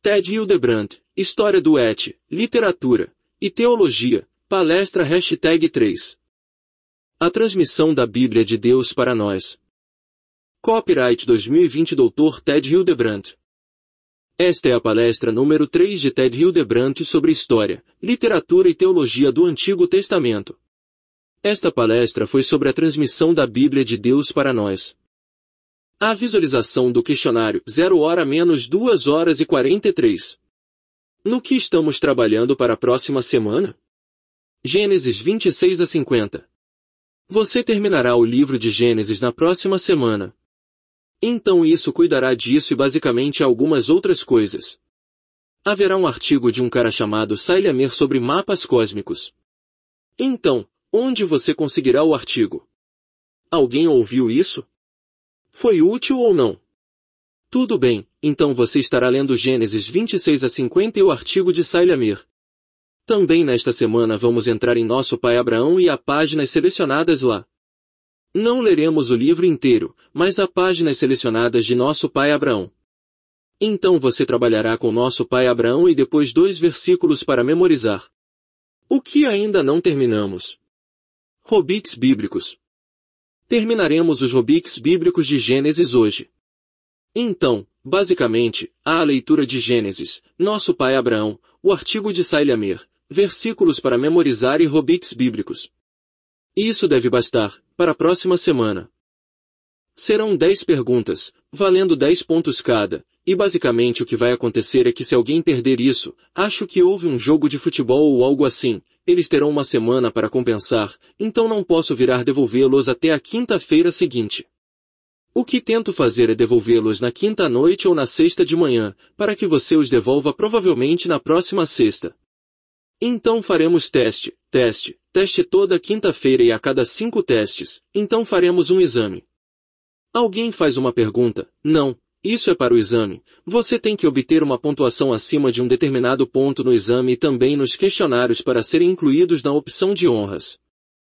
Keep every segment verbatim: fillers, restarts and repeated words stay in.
Ted Hildebrandt, História do Et, Literatura e Teologia, palestra hashtag três. A transmissão da Bíblia de Deus para nós. Copyright dois mil e vinte doutor Ted Hildebrandt. Esta é a palestra número três de Ted Hildebrandt sobre História, Literatura e Teologia do Antigo Testamento. Esta palestra foi sobre a transmissão da Bíblia de Deus para nós. A visualização do questionário, zero hora menos duas horas e quarenta e três. No que estamos trabalhando para a próxima semana? Gênesis vinte e seis a cinquenta. Você terminará o livro de Gênesis na próxima semana. Então isso cuidará disso e basicamente algumas outras coisas. Haverá um artigo de um cara chamado Sailamer sobre mapas cósmicos. Então, onde você conseguirá o artigo? Alguém ouviu isso? Foi útil ou não? Tudo bem, então você estará lendo Gênesis vinte e seis a cinquenta e o artigo de Sailamer. Também nesta semana vamos entrar em Nosso Pai Abraão e há páginas selecionadas lá. Não leremos o livro inteiro, mas há páginas selecionadas de Nosso Pai Abraão. Então você trabalhará com Nosso Pai Abraão e depois dois versículos para memorizar. O que ainda não terminamos? Robix bíblicos. Terminaremos os Robix bíblicos de Gênesis hoje. Então, basicamente, há a leitura de Gênesis, Nosso Pai Abraão, o artigo de Sailamer, versículos para memorizar e Robix bíblicos. Isso deve bastar, para a próxima semana. Serão dez perguntas, valendo dez pontos cada, e basicamente o que vai acontecer é que se alguém perder isso, acho que houve um jogo de futebol ou algo assim, eles terão uma semana para compensar, então não posso virar devolvê-los até a quinta-feira seguinte. O que tento fazer é devolvê-los na quinta à noite ou na sexta de manhã, para que você os devolva provavelmente na próxima sexta. Então faremos teste, teste, teste toda quinta-feira e a cada cinco testes, então faremos um exame. Alguém faz uma pergunta, não, isso é para o exame, você tem que obter uma pontuação acima de um determinado ponto no exame e também nos questionários para serem incluídos na opção de honras.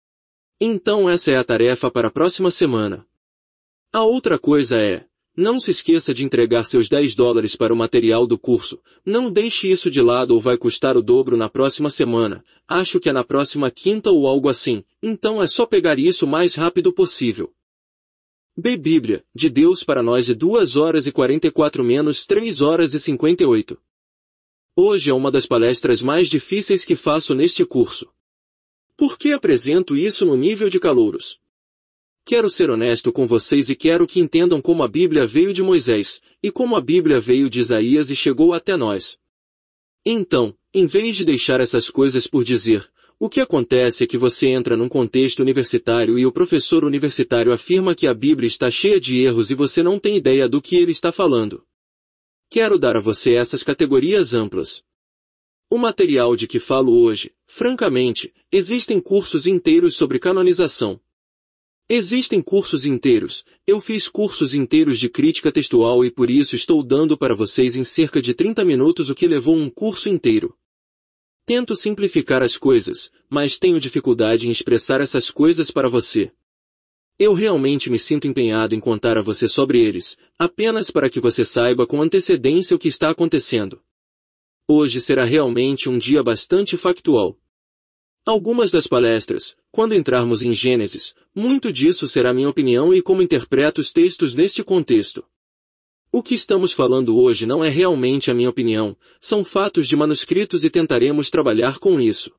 Então essa é a tarefa para a próxima semana. A outra coisa é, não se esqueça de entregar seus dez dólares para o material do curso, não deixe isso de lado ou vai custar o dobro na próxima semana, acho que é na próxima quinta ou algo assim, então é só pegar isso o mais rápido possível. B. Bíblia, de Deus para nós de duas horas e quarenta e quatro menos três horas e cinquenta e oito. Hoje é uma das palestras mais difíceis que faço neste curso. Por que apresento isso no nível de calouros? Quero ser honesto com vocês e quero que entendam como a Bíblia veio de Moisés, e como a Bíblia veio de Isaías e chegou até nós. Então, em vez de deixar essas coisas por dizer, o que acontece é que você entra num contexto universitário e o professor universitário afirma que a Bíblia está cheia de erros e você não tem ideia do que ele está falando. Quero dar a você essas categorias amplas. O material de que falo hoje, francamente, existem cursos inteiros sobre canonização. Existem cursos inteiros, eu fiz cursos inteiros de crítica textual e por isso estou dando para vocês em cerca de trinta minutos o que levou um curso inteiro. Tento simplificar as coisas, mas tenho dificuldade em expressar essas coisas para você. Eu realmente me sinto empenhado em contar a você sobre eles, apenas para que você saiba com antecedência o que está acontecendo. Hoje será realmente um dia bastante factual. Algumas das palestras, quando entrarmos em Gênesis, muito disso será minha opinião e como interpreto os textos neste contexto. O que estamos falando hoje não é realmente a minha opinião, são fatos de manuscritos e tentaremos trabalhar com isso.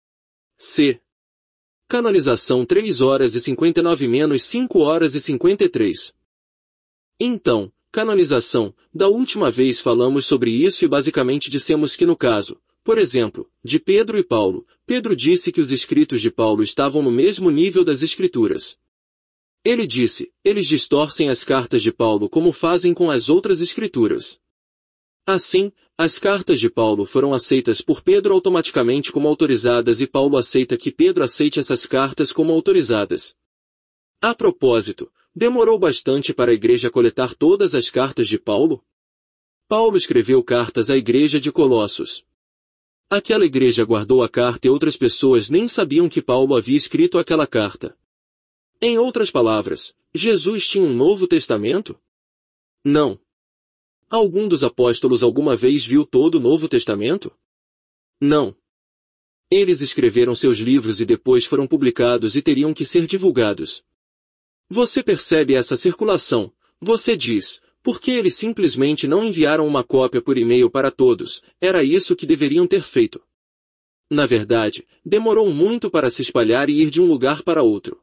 C. Canonização três horas e cinquenta e nove menos cinco horas e cinquenta e três. Então, canonização, da última vez falamos sobre isso e basicamente dissemos que no caso, por exemplo, de Pedro e Paulo, Pedro disse que os escritos de Paulo estavam no mesmo nível das Escrituras. Ele disse, eles distorcem as cartas de Paulo como fazem com as outras Escrituras. Assim, as cartas de Paulo foram aceitas por Pedro automaticamente como autorizadas e Paulo aceita que Pedro aceite essas cartas como autorizadas. A propósito, demorou bastante para a igreja coletar todas as cartas de Paulo? Paulo escreveu cartas à igreja de Colossos. Aquela igreja guardou a carta e outras pessoas nem sabiam que Paulo havia escrito aquela carta. Em outras palavras, Jesus tinha um Novo Testamento? Não. Algum dos apóstolos alguma vez viu todo o Novo Testamento? Não. Eles escreveram seus livros e depois foram publicados e teriam que ser divulgados. Você percebe essa circulação? Você diz, por que eles simplesmente não enviaram uma cópia por e-mail para todos? Era isso que deveriam ter feito. Na verdade, demorou muito para se espalhar e ir de um lugar para outro.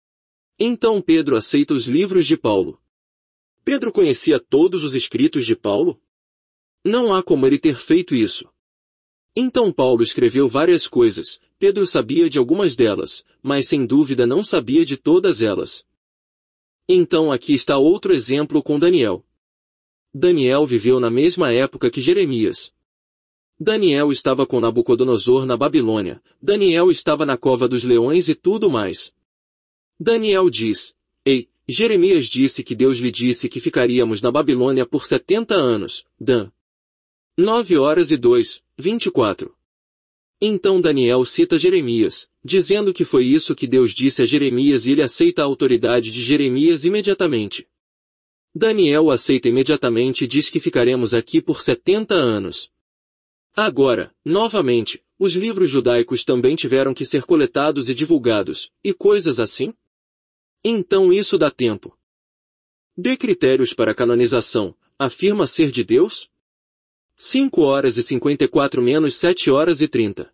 Então Pedro aceita os livros de Paulo. Pedro conhecia todos os escritos de Paulo? Não há como ele ter feito isso. Então Paulo escreveu várias coisas, Pedro sabia de algumas delas, mas sem dúvida não sabia de todas elas. Então aqui está outro exemplo com Daniel. Daniel viveu na mesma época que Jeremias. Daniel estava com Nabucodonosor na Babilônia, Daniel estava na cova dos leões e tudo mais. Daniel diz, ei, Jeremias disse que Deus lhe disse que ficaríamos na Babilônia por setenta anos, Dan. nove horas e dois, vinte e quatro. Então Daniel cita Jeremias, dizendo que foi isso que Deus disse a Jeremias e ele aceita a autoridade de Jeremias imediatamente. Daniel aceita imediatamente e diz que ficaremos aqui por setenta anos. Agora, novamente, os livros judaicos também tiveram que ser coletados e divulgados, e coisas assim? Então isso dá tempo. Dê critérios para a canonização, afirma ser de Deus? cinco horas e cinquenta e quatro menos sete horas e trinta.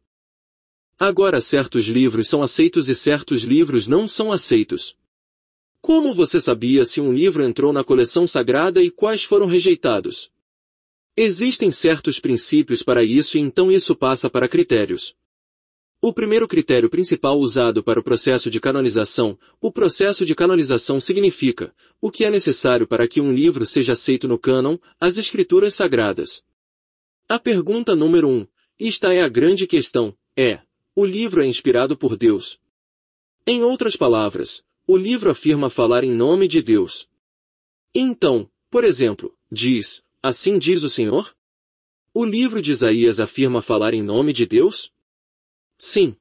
Agora certos livros são aceitos e certos livros não são aceitos. Como você sabia se um livro entrou na coleção sagrada e quais foram rejeitados? Existem certos princípios para isso e então isso passa para critérios. O primeiro critério principal usado para o processo de canonização, o processo de canonização significa, o que é necessário para que um livro seja aceito no cânon, as escrituras sagradas. A pergunta número um, esta é a grande questão, é, o livro é inspirado por Deus? Em outras palavras, o livro afirma falar em nome de Deus. Então, por exemplo, diz, assim diz o Senhor? O livro de Isaías afirma falar em nome de Deus? Sim.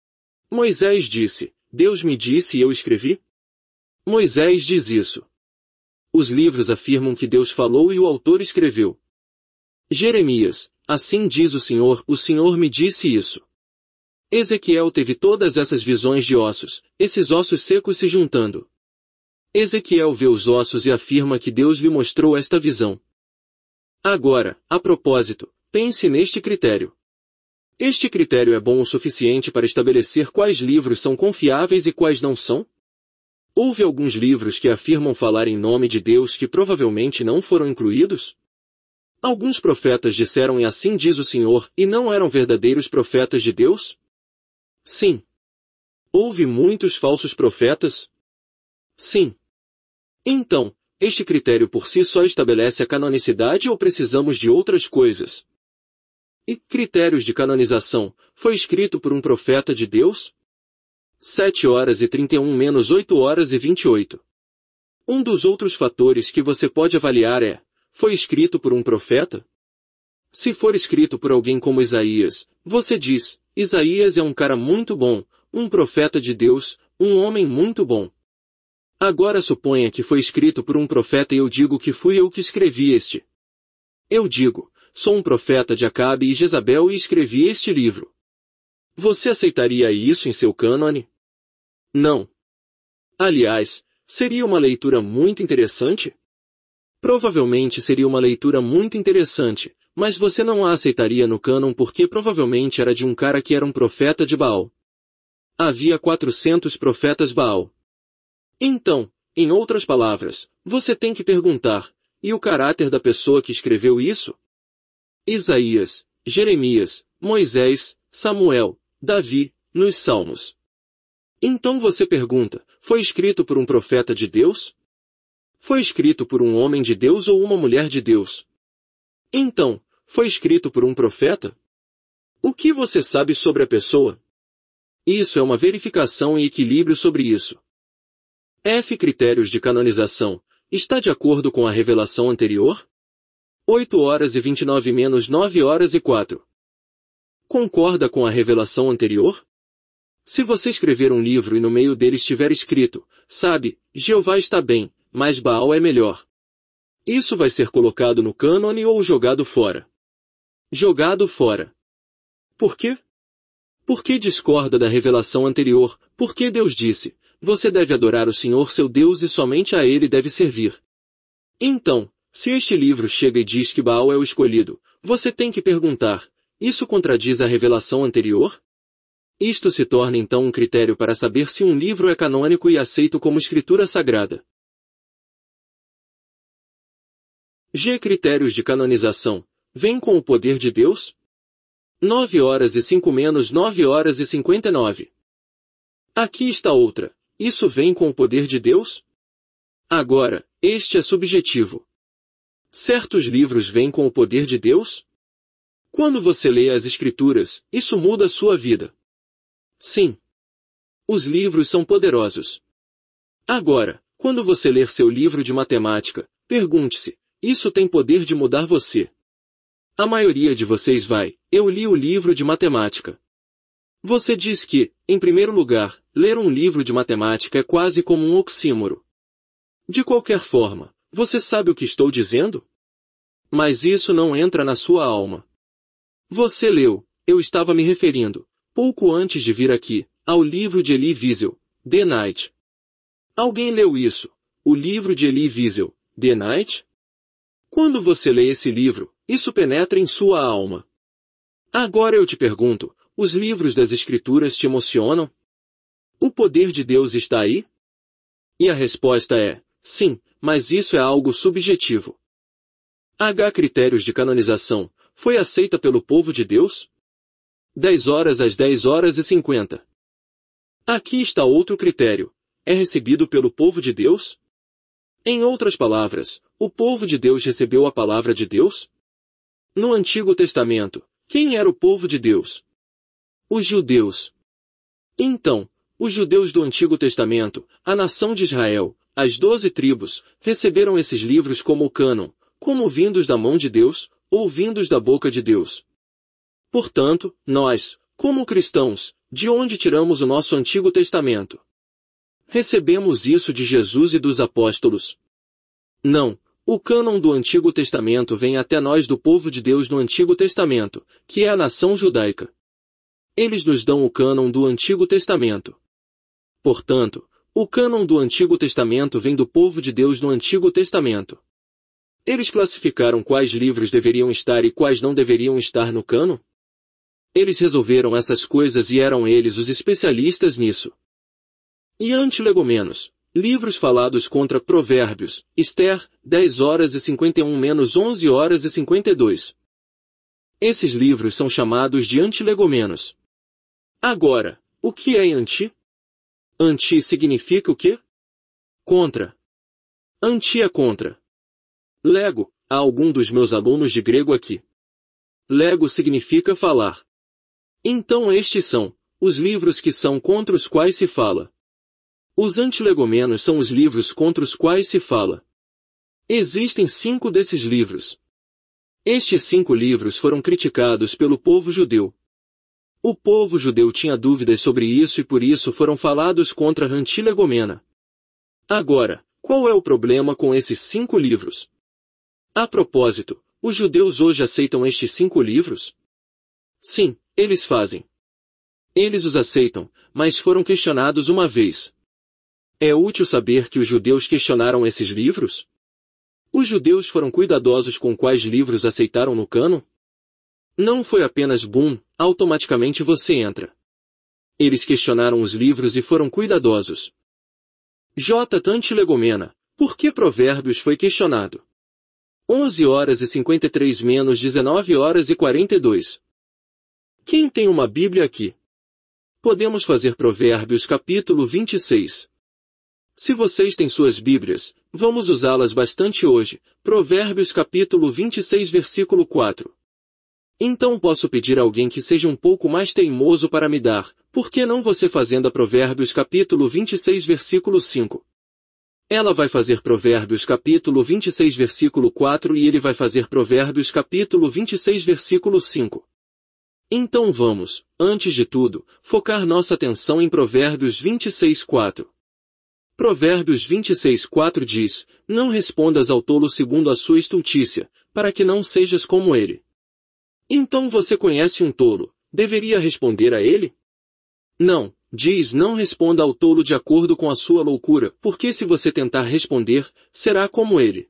Moisés disse, Deus me disse e eu escrevi? Moisés diz isso. Os livros afirmam que Deus falou e o autor escreveu. Jeremias, assim diz o Senhor, o Senhor me disse isso. Ezequiel teve todas essas visões de ossos, esses ossos secos se juntando. Ezequiel vê os ossos e afirma que Deus lhe mostrou esta visão. Agora, a propósito, pense neste critério. Este critério é bom o suficiente para estabelecer quais livros são confiáveis e quais não são? Houve alguns livros que afirmam falar em nome de Deus que provavelmente não foram incluídos? Alguns profetas disseram e assim diz o Senhor, e não eram verdadeiros profetas de Deus? Sim. Houve muitos falsos profetas? Sim. Então, este critério por si só estabelece a canonicidade ou precisamos de outras coisas? E critérios de canonização, foi escrito por um profeta de Deus? sete horas e trinta e um menos oito horas e vinte e oito. Um dos outros fatores que você pode avaliar é, foi escrito por um profeta? Se for escrito por alguém como Isaías, você diz, Isaías é um cara muito bom, um profeta de Deus, um homem muito bom. Agora suponha que foi escrito por um profeta e eu digo que fui eu que escrevi este. Eu digo, sou um profeta de Acabe e Jezabel e escrevi este livro. Você aceitaria isso em seu cânone? Não. Aliás, seria uma leitura muito interessante? Provavelmente seria uma leitura muito interessante, mas você não a aceitaria no cânon porque provavelmente era de um cara que era um profeta de Baal. Havia quatrocentos profetas Baal. Então, em outras palavras, você tem que perguntar, e o caráter da pessoa que escreveu isso? Isaías, Jeremias, Moisés, Samuel, Davi, nos Salmos. Então você pergunta, foi escrito por um profeta de Deus? Foi escrito por um homem de Deus ou uma mulher de Deus? Então, foi escrito por um profeta? O que você sabe sobre a pessoa? Isso é uma verificação e equilíbrio sobre isso. F. Critérios de canonização. Está de acordo com a revelação anterior? oito horas e vinte e nove menos nove horas e quatro. Concorda com a revelação anterior? Se você escrever um livro e no meio dele estiver escrito, sabe, Jeová está bem, mas Baal é melhor. Isso vai ser colocado no cânone ou jogado fora? Jogado fora. Por quê? Porque discorda da revelação anterior, porque Deus disse, você deve adorar o Senhor seu Deus e somente a Ele deve servir. Então, se este livro chega e diz que Baal é o escolhido, você tem que perguntar, isso contradiz a revelação anterior? Isto se torna então um critério para saber se um livro é canônico e aceito como escritura sagrada. G. Critérios de canonização. Vem com o poder de Deus? nove horas e cinco menos nove horas e cinquenta e nove. Aqui está outra. Isso vem com o poder de Deus? Agora, este é subjetivo. Certos livros vêm com o poder de Deus? Quando você lê as Escrituras, isso muda a sua vida. Sim. Os livros são poderosos. Agora, quando você ler seu livro de matemática, pergunte-se, isso tem poder de mudar você? A maioria de vocês vai, eu li o livro de matemática. Você diz que, em primeiro lugar, ler um livro de matemática é quase como um oxímoro. De qualquer forma, você sabe o que estou dizendo? Mas isso não entra na sua alma. Você leu, eu estava me referindo, pouco antes de vir aqui, ao livro de Elie Wiesel, The Night. Alguém leu isso, o livro de Elie Wiesel, The Night? Quando você lê esse livro, isso penetra em sua alma. Agora eu te pergunto, os livros das Escrituras te emocionam? O poder de Deus está aí? E a resposta é, sim, mas isso é algo subjetivo. H. Critérios de canonização. Foi aceita pelo povo de Deus? dez horas às dez horas e cinquenta. Aqui está outro critério. É recebido pelo povo de Deus? Em outras palavras, o povo de Deus recebeu a palavra de Deus? No Antigo Testamento, quem era o povo de Deus? Os judeus. Então, os judeus do Antigo Testamento, a nação de Israel, as doze tribos, receberam esses livros como o cânon, como vindos da mão de Deus, ou vindos da boca de Deus. Portanto, nós, como cristãos, de onde tiramos o nosso Antigo Testamento? Recebemos isso de Jesus e dos apóstolos? Não, o cânon do Antigo Testamento vem até nós do povo de Deus no Antigo Testamento, que é a nação judaica. Eles nos dão o cânon do Antigo Testamento. Portanto, o cânon do Antigo Testamento vem do povo de Deus no Antigo Testamento. Eles classificaram quais livros deveriam estar e quais não deveriam estar no cânon? Eles resolveram essas coisas e eram eles os especialistas nisso. E Antilegomenos, livros falados contra Provérbios, Esther, dez horas e cinquenta e um menos onze horas e cinquenta e dois. Esses livros são chamados de Antilegomenos. Agora, o que é anti? Anti significa o quê? Contra. Anti é contra. Lego, há algum dos meus alunos de grego aqui. Lego significa falar. Então estes são, os livros que são contra os quais se fala. Os antilegomenos são os livros contra os quais se fala. Existem cinco desses livros. Estes cinco livros foram criticados pelo povo judeu. O povo judeu tinha dúvidas sobre isso e por isso foram falados contra a Antilegomena. Agora, qual é o problema com esses cinco livros? A propósito, os judeus hoje aceitam estes cinco livros? Sim, eles fazem. Eles os aceitam, mas foram questionados uma vez. É útil saber que os judeus questionaram esses livros? Os judeus foram cuidadosos com quais livros aceitaram no cânon? Não foi apenas boom, automaticamente você entra. Eles questionaram os livros e foram cuidadosos. J. Antilegomena, por que Provérbios foi questionado? onze horas e cinquenta e três menos dezenove horas e quarenta e dois. Quem tem uma Bíblia aqui? Podemos fazer Provérbios capítulo vinte e seis. Se vocês têm suas Bíblias, vamos usá-las bastante hoje. Provérbios capítulo vinte e seis versículo quatro. Então posso pedir a alguém que seja um pouco mais teimoso para me dar, por que não você fazendo a Provérbios capítulo vinte e seis versículo cinco? Ela vai fazer Provérbios capítulo vinte e seis versículo quatro e ele vai fazer Provérbios capítulo vinte e seis versículo cinco. Então vamos, antes de tudo, focar nossa atenção em Provérbios vinte e seis, quatro. Provérbios vinte e seis, quatro diz, não respondas ao tolo segundo a sua estultícia, para que não sejas como ele. Então você conhece um tolo, deveria responder a ele? Não, diz não responda ao tolo de acordo com a sua loucura, porque se você tentar responder, será como ele.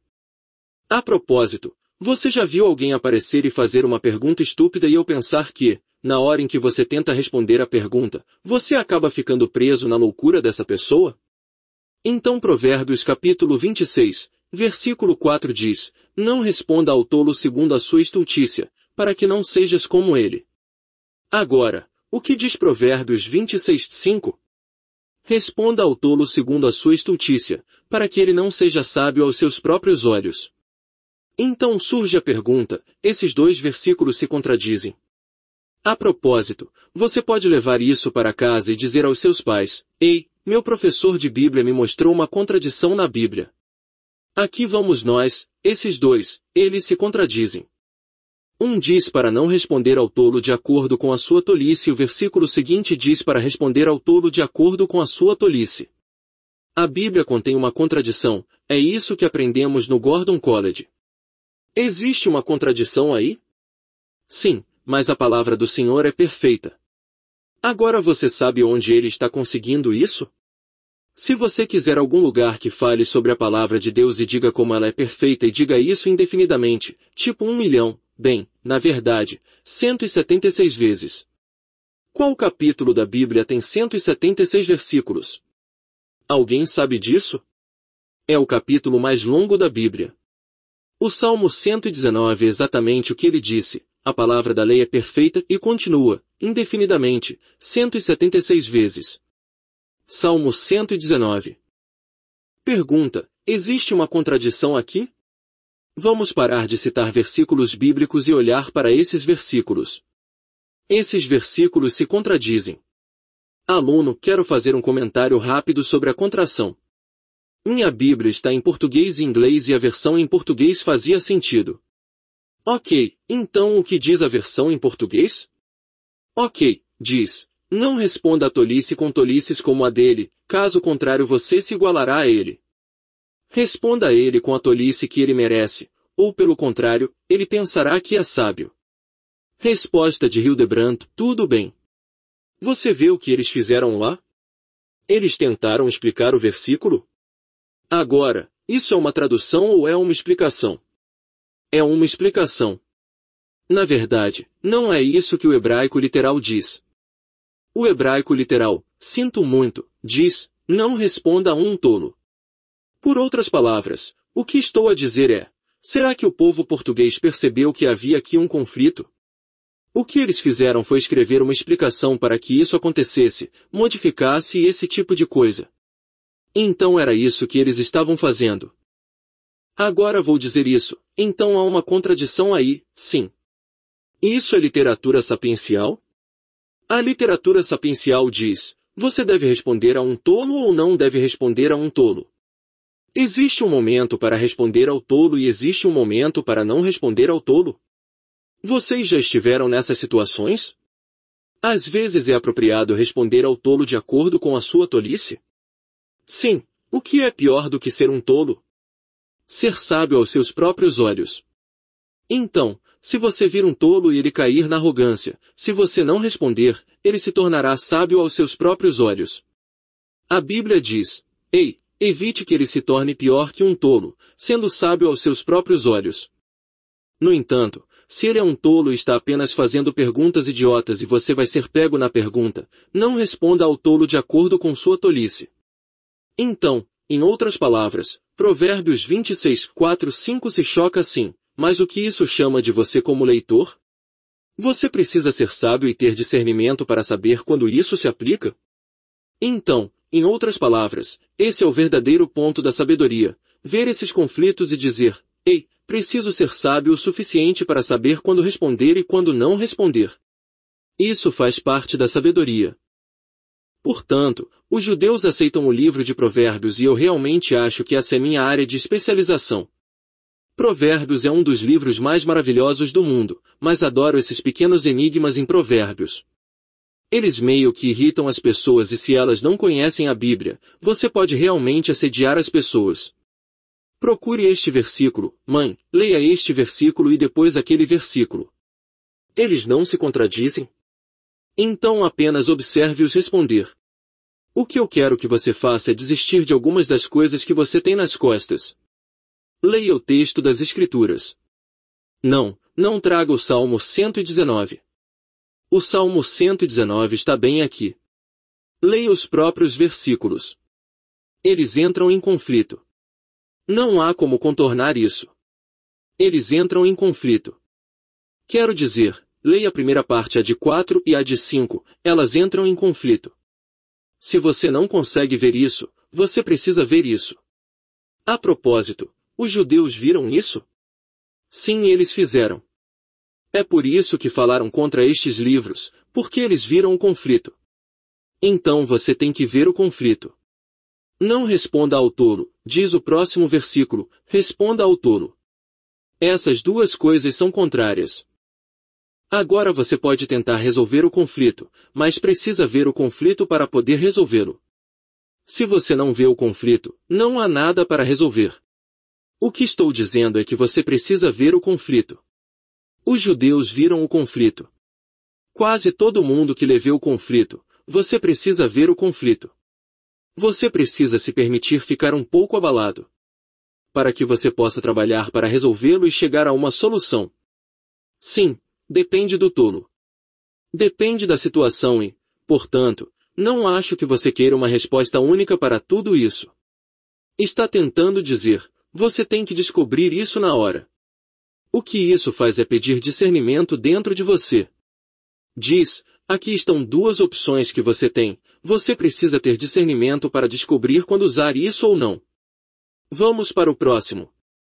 A propósito, você já viu alguém aparecer e fazer uma pergunta estúpida e eu pensar que, na hora em que você tenta responder a pergunta, você acaba ficando preso na loucura dessa pessoa? Então Provérbios capítulo vinte e seis, versículo quatro diz, não responda ao tolo segundo a sua estultícia, para que não sejas como ele. Agora, o que diz Provérbios vinte e seis, cinco? Responda ao tolo segundo a sua estultícia, para que ele não seja sábio aos seus próprios olhos. Então surge a pergunta, esses dois versículos se contradizem. A propósito, você pode levar isso para casa e dizer aos seus pais, ei, meu professor de Bíblia me mostrou uma contradição na Bíblia. Aqui vamos nós, esses dois, eles se contradizem. Um diz para não responder ao tolo de acordo com a sua tolice e o versículo seguinte diz para responder ao tolo de acordo com a sua tolice. A Bíblia contém uma contradição, é isso que aprendemos no Gordon College. Existe uma contradição aí? Sim, mas a palavra do Senhor é perfeita. Agora você sabe onde ele está conseguindo isso? Se você quiser algum lugar que fale sobre a palavra de Deus e diga como ela é perfeita e diga isso indefinidamente, tipo um milhão, bem, na verdade, cento e setenta e seis vezes. Qual capítulo da Bíblia tem cento e setenta e seis versículos? Alguém sabe disso? É o capítulo mais longo da Bíblia. O Salmo cento e dezenove é exatamente o que ele disse, a palavra da lei é perfeita e continua, indefinidamente, cento e setenta e seis vezes. Salmo cento e dezenove. Pergunta, existe uma contradição aqui? Vamos parar de citar versículos bíblicos e olhar para esses versículos. Esses versículos se contradizem. Aluno, quero fazer um comentário rápido sobre a contração. Minha Bíblia está em português e inglês e a versão em português fazia sentido. Ok, então o que diz a versão em português? Ok, diz, não responda a tolice com tolices como a dele, caso contrário você se igualará a ele. Responda a ele com a tolice que ele merece, ou pelo contrário, ele pensará que é sábio. Resposta de Hildebrand, tudo bem. Você vê o que eles fizeram lá? Eles tentaram explicar o versículo? Agora, isso é uma tradução ou é uma explicação? É uma explicação. Na verdade, não é isso que o hebraico literal diz. O hebraico literal, sinto muito, diz, não responda a um tolo. Por outras palavras, o que estou a dizer é, será que o povo português percebeu que havia aqui um conflito? O que eles fizeram foi escrever uma explicação para que isso acontecesse, modificasse esse tipo de coisa. Então era isso que eles estavam fazendo. Agora vou dizer isso, então há uma contradição aí, sim. Isso é literatura sapiencial? A literatura sapiencial diz, você deve responder a um tolo ou não deve responder a um tolo. Existe um momento para responder ao tolo e existe um momento para não responder ao tolo. Vocês já estiveram nessas situações? Às vezes é apropriado responder ao tolo de acordo com a sua tolice? Sim, o que é pior do que ser um tolo? Ser sábio aos seus próprios olhos. Então, se você vir um tolo e ele cair na arrogância, se você não responder, ele se tornará sábio aos seus próprios olhos. A Bíblia diz, ei, evite que ele se torne pior que um tolo, sendo sábio aos seus próprios olhos. No entanto, se ele é um tolo e está apenas fazendo perguntas idiotas e você vai ser pego na pergunta, não responda ao tolo de acordo com sua tolice. Então, em outras palavras, Provérbios vinte e seis, quatro, cinco se choca assim, mas o que isso chama de você como leitor? Você precisa ser sábio e ter discernimento para saber quando isso se aplica? Então, em outras palavras, esse é o verdadeiro ponto da sabedoria, ver esses conflitos e dizer, ei, preciso ser sábio o suficiente para saber quando responder e quando não responder. Isso faz parte da sabedoria. Portanto, os judeus aceitam o livro de Provérbios e eu realmente acho que essa é minha área de especialização. Provérbios é um dos livros mais maravilhosos do mundo, mas adoro esses pequenos enigmas em Provérbios. Eles meio que irritam as pessoas e se elas não conhecem a Bíblia, você pode realmente assediar as pessoas. Procure este versículo, mãe, leia este versículo e depois aquele versículo. Eles não se contradizem? Então apenas observe-os responder. O que eu quero que você faça é desistir de algumas das coisas que você tem nas costas. Leia o texto das Escrituras. Não, não traga o Salmo cento e dezenove. O Salmo cento e dezenove está bem aqui. Leia os próprios versículos. Eles entram em conflito. Não há como contornar isso. Eles entram em conflito. Quero dizer, leia a primeira parte, a de quatro e a de cinco, elas entram em conflito. Se você não consegue ver isso, você precisa ver isso. A propósito, os judeus viram isso? Sim, eles fizeram. É por isso que falaram contra estes livros, porque eles viram o conflito. Então você tem que ver o conflito. Não responda ao tolo, diz o próximo versículo, responda ao tolo. Essas duas coisas são contrárias. Agora você pode tentar resolver o conflito, mas precisa ver o conflito para poder resolvê-lo. Se você não vê o conflito, não há nada para resolver. O que estou dizendo é que você precisa ver o conflito. Os judeus viram o conflito. Quase todo mundo que lê vê o conflito, você precisa ver o conflito. Você precisa se permitir ficar um pouco abalado. Para que você possa trabalhar para resolvê-lo e chegar a uma solução. Sim, depende do tolo. Depende da situação e, portanto, não acho que você queira uma resposta única para tudo isso. Está tentando dizer, você tem que descobrir isso na hora. O que isso faz é pedir discernimento dentro de você. Diz, aqui estão duas opções que você tem, você precisa ter discernimento para descobrir quando usar isso ou não. Vamos para o próximo.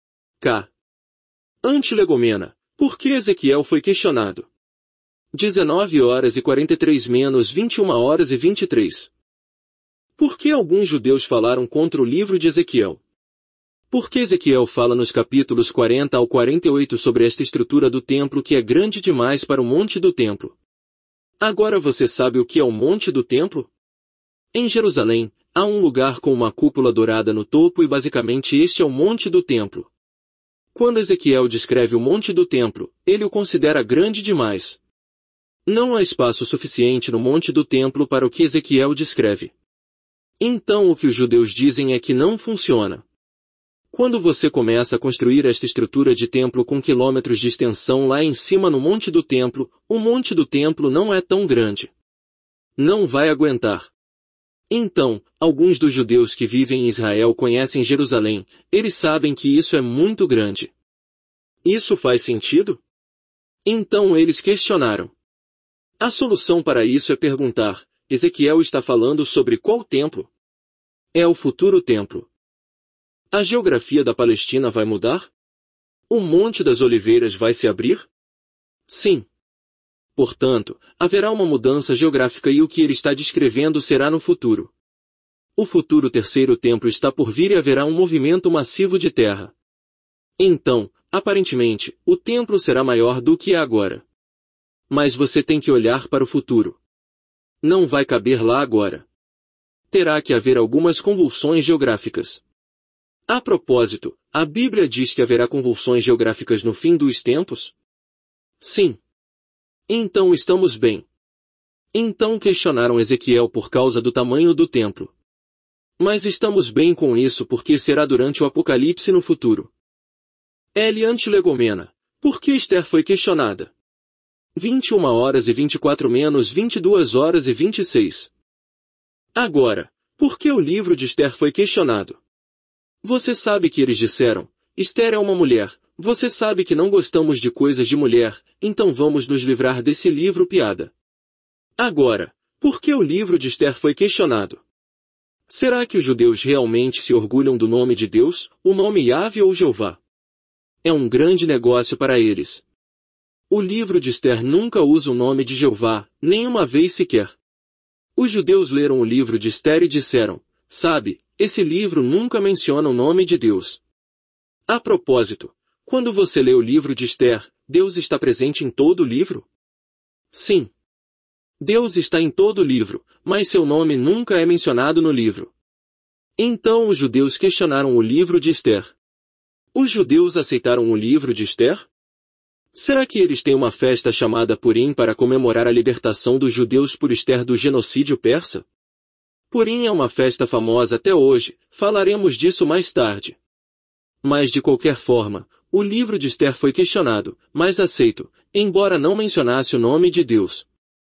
K. Antilegomena. Por que Ezequiel foi questionado? dezenove horas e quarenta e três menos vinte e uma horas e vinte e três. Por que alguns judeus falaram contra o livro de Ezequiel? Porque Ezequiel fala nos capítulos quarenta ao quarenta e oito sobre esta estrutura do templo que é grande demais para o monte do templo. Agora você sabe o que é o monte do templo? Em Jerusalém, há um lugar com uma cúpula dourada no topo e basicamente este é o monte do templo. Quando Ezequiel descreve o monte do templo, ele o considera grande demais. Não há espaço suficiente no monte do templo para o que Ezequiel descreve. Então o que os judeus dizem é que não funciona. Quando você começa a construir esta estrutura de templo com quilômetros de extensão lá em cima no monte do templo, o monte do templo não é tão grande. Não vai aguentar. Então, alguns dos judeus que vivem em Israel conhecem Jerusalém, eles sabem que isso é muito grande. Isso faz sentido? Então eles questionaram. A solução para isso é perguntar, Ezequiel está falando sobre qual templo? É o futuro templo. A geografia da Palestina vai mudar? O Monte das Oliveiras vai se abrir? Sim. Portanto, haverá uma mudança geográfica e o que ele está descrevendo será no futuro. O futuro terceiro templo está por vir e haverá um movimento massivo de terra. Então, aparentemente, o templo será maior do que é agora. Mas você tem que olhar para o futuro. Não vai caber lá agora. Terá que haver algumas convulsões geográficas. A propósito, a Bíblia diz que haverá convulsões geográficas no fim dos tempos? Sim. Então estamos bem. Então questionaram Ezequiel por causa do tamanho do templo. Mas estamos bem com isso porque será durante o Apocalipse no futuro. L. Antilegomena. Por que Esther foi questionada? vinte e uma horas e vinte e quatro menos vinte e duas horas e vinte e seis. Agora, por que o livro de Esther foi questionado? Você sabe que eles disseram, Esther é uma mulher, você sabe que não gostamos de coisas de mulher, então vamos nos livrar desse livro piada. Agora, por que o livro de Esther foi questionado? Será que os judeus realmente se orgulham do nome de Deus, o nome Yahvé ou Jeová? É um grande negócio para eles. O livro de Esther nunca usa o nome de Jeová, nem uma vez sequer. Os judeus leram o livro de Esther e disseram, sabe, esse livro nunca menciona o nome de Deus. A propósito, quando você lê o livro de Esther, Deus está presente em todo o livro? Sim. Deus está em todo o livro, mas seu nome nunca é mencionado no livro. Então os judeus questionaram o livro de Esther. Os judeus aceitaram o livro de Esther? Será que eles têm uma festa chamada Purim para comemorar a libertação dos judeus por Esther do genocídio persa? Purim é uma festa famosa até hoje, falaremos disso mais tarde. Mas de qualquer forma, o livro de Esther foi questionado, mas aceito, embora não mencionasse o nome de Deus.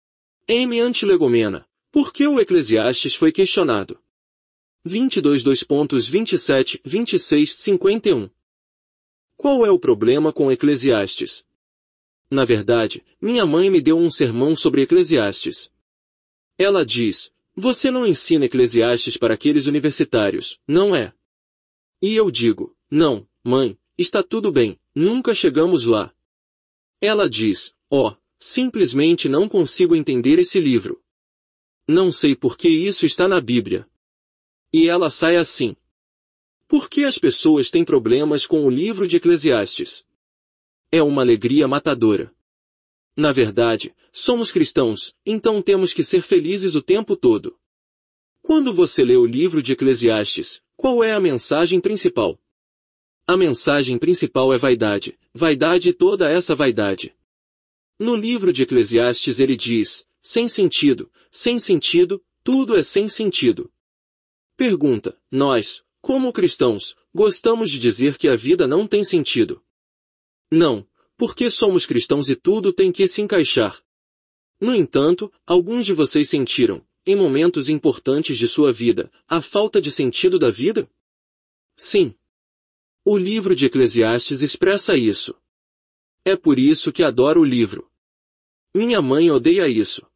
M. Antilegomena, por que o Eclesiastes foi questionado? vinte e dois, dois pontos vinte e sete, vinte e seis, cinquenta e um. Qual é o problema com Eclesiastes? Na verdade, minha mãe me deu um sermão sobre Eclesiastes. Ela diz, você não ensina Eclesiastes para aqueles universitários, não é? E eu digo, não, mãe, está tudo bem, nunca chegamos lá. Ela diz, ó, oh, simplesmente não consigo entender esse livro. Não sei por que isso está na Bíblia. E ela sai assim. Por que as pessoas têm problemas com o livro de Eclesiastes? É uma alegria matadora. Na verdade, somos cristãos, então temos que ser felizes o tempo todo. Quando você lê o livro de Eclesiastes, qual é a mensagem principal? A mensagem principal é vaidade, vaidade e toda essa vaidade. No livro de Eclesiastes ele diz, sem sentido, sem sentido, tudo é sem sentido. Pergunta, nós, como cristãos, gostamos de dizer que a vida não tem sentido. Não, porque somos cristãos e tudo tem que se encaixar. No entanto, alguns de vocês sentiram, em momentos importantes de sua vida, a falta de sentido da vida? Sim. O livro de Eclesiastes expressa isso. É por isso que adoro o livro. Minha mãe odeia isso.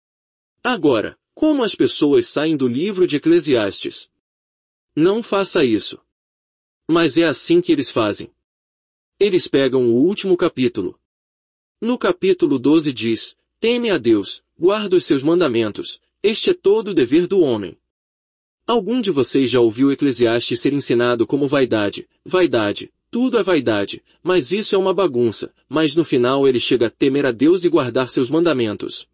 Agora, como as pessoas saem do livro de Eclesiastes? Não faça isso. Mas é assim que eles fazem. Eles pegam o último capítulo. No capítulo doze diz, teme a Deus, guarda os seus mandamentos, este é todo o dever do homem. Algum de vocês já ouviu Eclesiastes ser ensinado como vaidade, vaidade, tudo é vaidade, mas isso é uma bagunça, mas no final ele chega a temer a Deus e guardar seus mandamentos.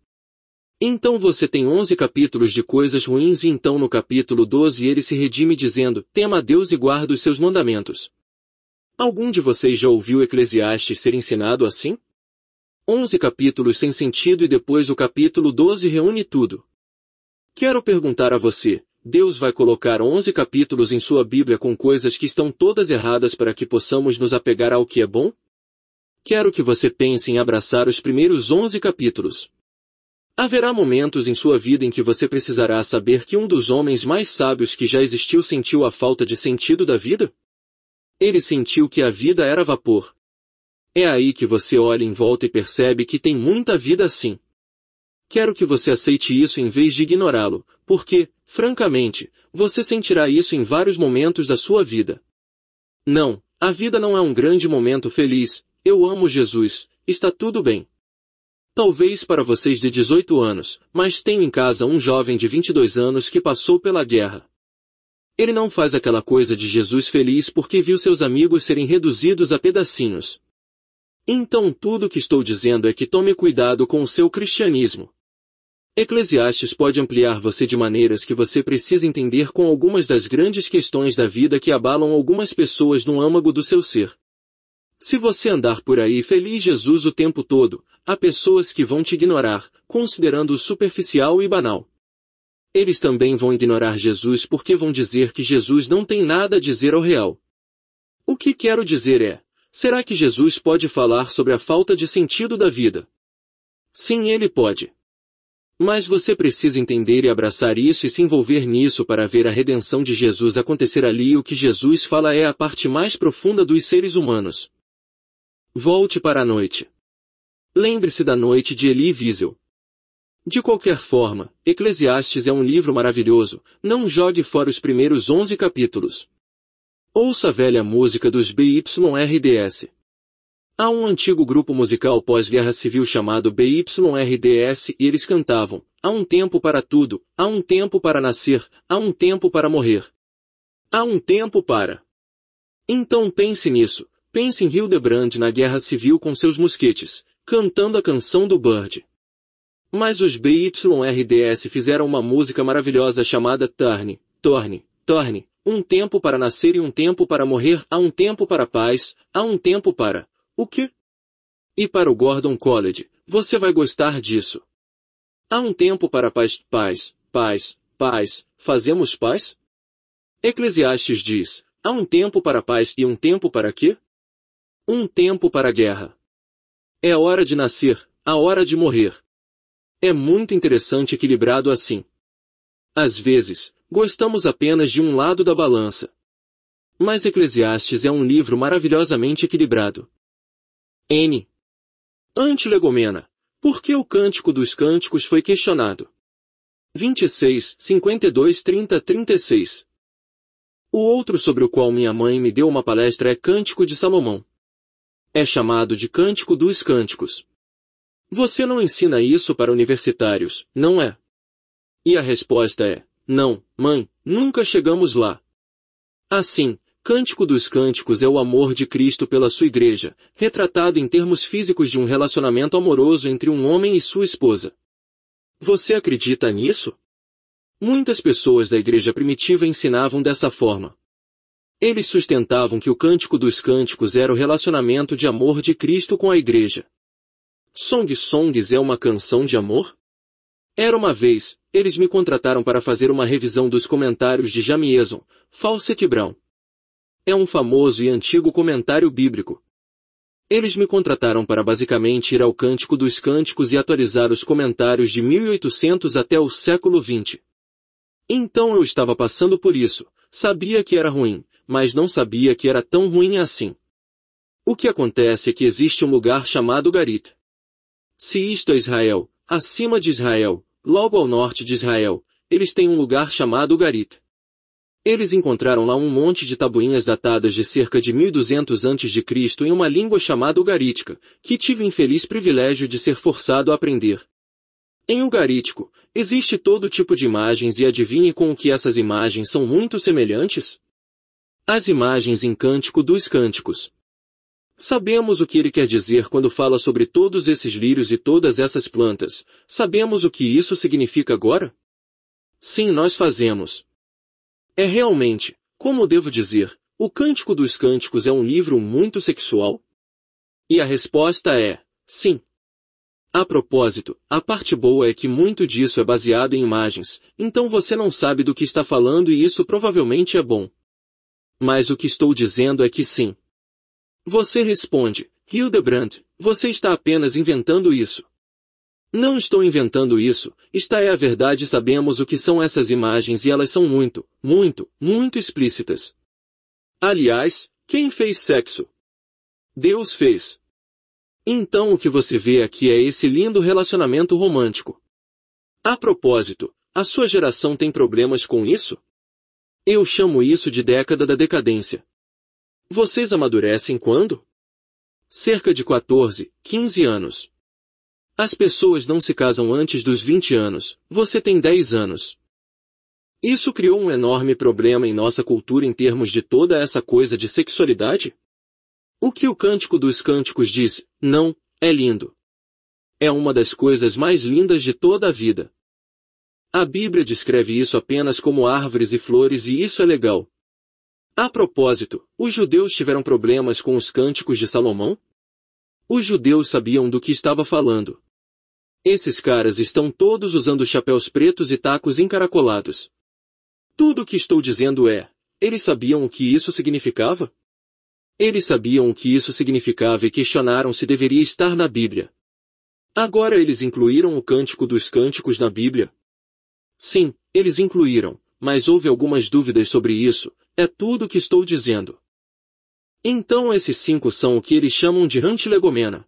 Então você tem onze capítulos de coisas ruins e então no capítulo doze ele se redime dizendo, tema a Deus e guarda os seus mandamentos. Algum de vocês já ouviu Eclesiastes ser ensinado assim? onze capítulos sem sentido e depois o capítulo doze reúne tudo. Quero perguntar a você, Deus vai colocar onze capítulos em sua Bíblia com coisas que estão todas erradas para que possamos nos apegar ao que é bom? Quero que você pense em abraçar os primeiros onze capítulos. Haverá momentos em sua vida em que você precisará saber que um dos homens mais sábios que já existiu sentiu a falta de sentido da vida? Ele sentiu que a vida era vapor. É aí que você olha em volta e percebe que tem muita vida assim. Quero que você aceite isso em vez de ignorá-lo, porque, francamente, você sentirá isso em vários momentos da sua vida. Não, a vida não é um grande momento feliz, eu amo Jesus, está tudo bem. Talvez para vocês de dezoito anos, mas tenho em casa um jovem de vinte e dois anos que passou pela guerra. Ele não faz aquela coisa de Jesus feliz porque viu seus amigos serem reduzidos a pedacinhos. Então tudo o que estou dizendo é que tome cuidado com o seu cristianismo. Eclesiastes pode ampliar você de maneiras que você precisa entender com algumas das grandes questões da vida que abalam algumas pessoas no âmago do seu ser. Se você andar por aí feliz Jesus o tempo todo, há pessoas que vão te ignorar, considerando-o superficial e banal. Eles também vão ignorar Jesus porque vão dizer que Jesus não tem nada a dizer ao real. O que quero dizer é, será que Jesus pode falar sobre a falta de sentido da vida? Sim, ele pode. Mas você precisa entender e abraçar isso e se envolver nisso para ver a redenção de Jesus acontecer ali. O que Jesus fala é a parte mais profunda dos seres humanos. Volte para a noite. Lembre-se da noite de Elie Wiesel. De qualquer forma, Eclesiastes é um livro maravilhoso, não jogue fora os primeiros onze capítulos. Ouça a velha música dos B Y R D S. Há um antigo grupo musical pós-guerra civil chamado B Y R D S e eles cantavam, há um tempo para tudo, há um tempo para nascer, há um tempo para morrer. Há um tempo para... Então pense nisso. Pense em Hildebrand na guerra civil com seus mosquetes, cantando a canção do Bird. Mas os B Y R D S fizeram uma música maravilhosa chamada Turn, Torne, Torne, um tempo para nascer e um tempo para morrer, há um tempo para paz, há um tempo para... O quê? E para o Gordon College, você vai gostar disso. Há um tempo para paz, paz, paz, paz, fazemos paz? Eclesiastes diz, há um tempo para paz e um tempo para quê? Um tempo para a guerra. É a hora de nascer, a hora de morrer. É muito interessante equilibrado assim. Às vezes, gostamos apenas de um lado da balança. Mas Eclesiastes é um livro maravilhosamente equilibrado. N. Antilegomena. Por que o Cântico dos Cânticos foi questionado? vinte e seis, cinquenta e dois, trinta, trinta e seis. O outro sobre o qual minha mãe me deu uma palestra é Cântico de Salomão. É chamado de Cântico dos Cânticos. Você não ensina isso para universitários, não é? E a resposta é, não, mãe, nunca chegamos lá. Assim, Cântico dos Cânticos é o amor de Cristo pela sua igreja, retratado em termos físicos de um relacionamento amoroso entre um homem e sua esposa. Você acredita nisso? Muitas pessoas da igreja primitiva ensinavam dessa forma. Eles sustentavam que o Cântico dos Cânticos era o relacionamento de amor de Cristo com a igreja. Song Songs é uma canção de amor? Era uma vez, eles me contrataram para fazer uma revisão dos comentários de Jamieson, Fawcett Brown. É um famoso e antigo comentário bíblico. Eles me contrataram para basicamente ir ao Cântico dos Cânticos e atualizar os comentários de mil e oitocentos até o século vinte. Então eu estava passando por isso, sabia que era ruim, mas não sabia que era tão ruim assim. O que acontece é que existe um lugar chamado Garit. Se isto é Israel, acima de Israel, logo ao norte de Israel, eles têm um lugar chamado Garit. Eles encontraram lá um monte de tabuinhas datadas de cerca de mil e duzentos antes de Cristo em uma língua chamada ugarítica, que tive o infeliz privilégio de ser forçado a aprender. Em ugarítico, existe todo tipo de imagens e adivinhe com o que essas imagens são muito semelhantes? As imagens em Cântico dos Cânticos. Sabemos o que ele quer dizer quando fala sobre todos esses lírios e todas essas plantas. Sabemos o que isso significa agora? Sim, nós fazemos. É realmente, como devo dizer, o Cântico dos Cânticos é um livro muito sexual? E a resposta é, sim. A propósito, a parte boa é que muito disso é baseado em imagens, então você não sabe do que está falando e isso provavelmente é bom. Mas o que estou dizendo é que sim. Você responde, Hildebrand, você está apenas inventando isso. Não estou inventando isso, esta é a verdade e sabemos o que são essas imagens e elas são muito, muito, muito explícitas. Aliás, quem fez sexo? Deus fez. Então o que você vê aqui é esse lindo relacionamento romântico. A propósito, a sua geração tem problemas com isso? Eu chamo isso de década da decadência. Vocês amadurecem quando? Cerca de quatorze, quinze anos. As pessoas não se casam antes dos vinte anos, você tem dez anos. Isso criou um enorme problema em nossa cultura em termos de toda essa coisa de sexualidade? O que o Cântico dos Cânticos diz, não, é lindo. É uma das coisas mais lindas de toda a vida. A Bíblia descreve isso apenas como árvores e flores e isso é legal. A propósito, os judeus tiveram problemas com os Cânticos de Salomão? Os judeus sabiam do que estava falando. Esses caras estão todos usando chapéus pretos e tacos encaracolados. Tudo o que estou dizendo é, eles sabiam o que isso significava? Eles sabiam o que isso significava e questionaram se deveria estar na Bíblia. Agora eles incluíram o Cântico dos Cânticos na Bíblia? Sim, eles incluíram, mas houve algumas dúvidas sobre isso, é tudo o que estou dizendo. Então esses cinco são o que eles chamam de antilegomena.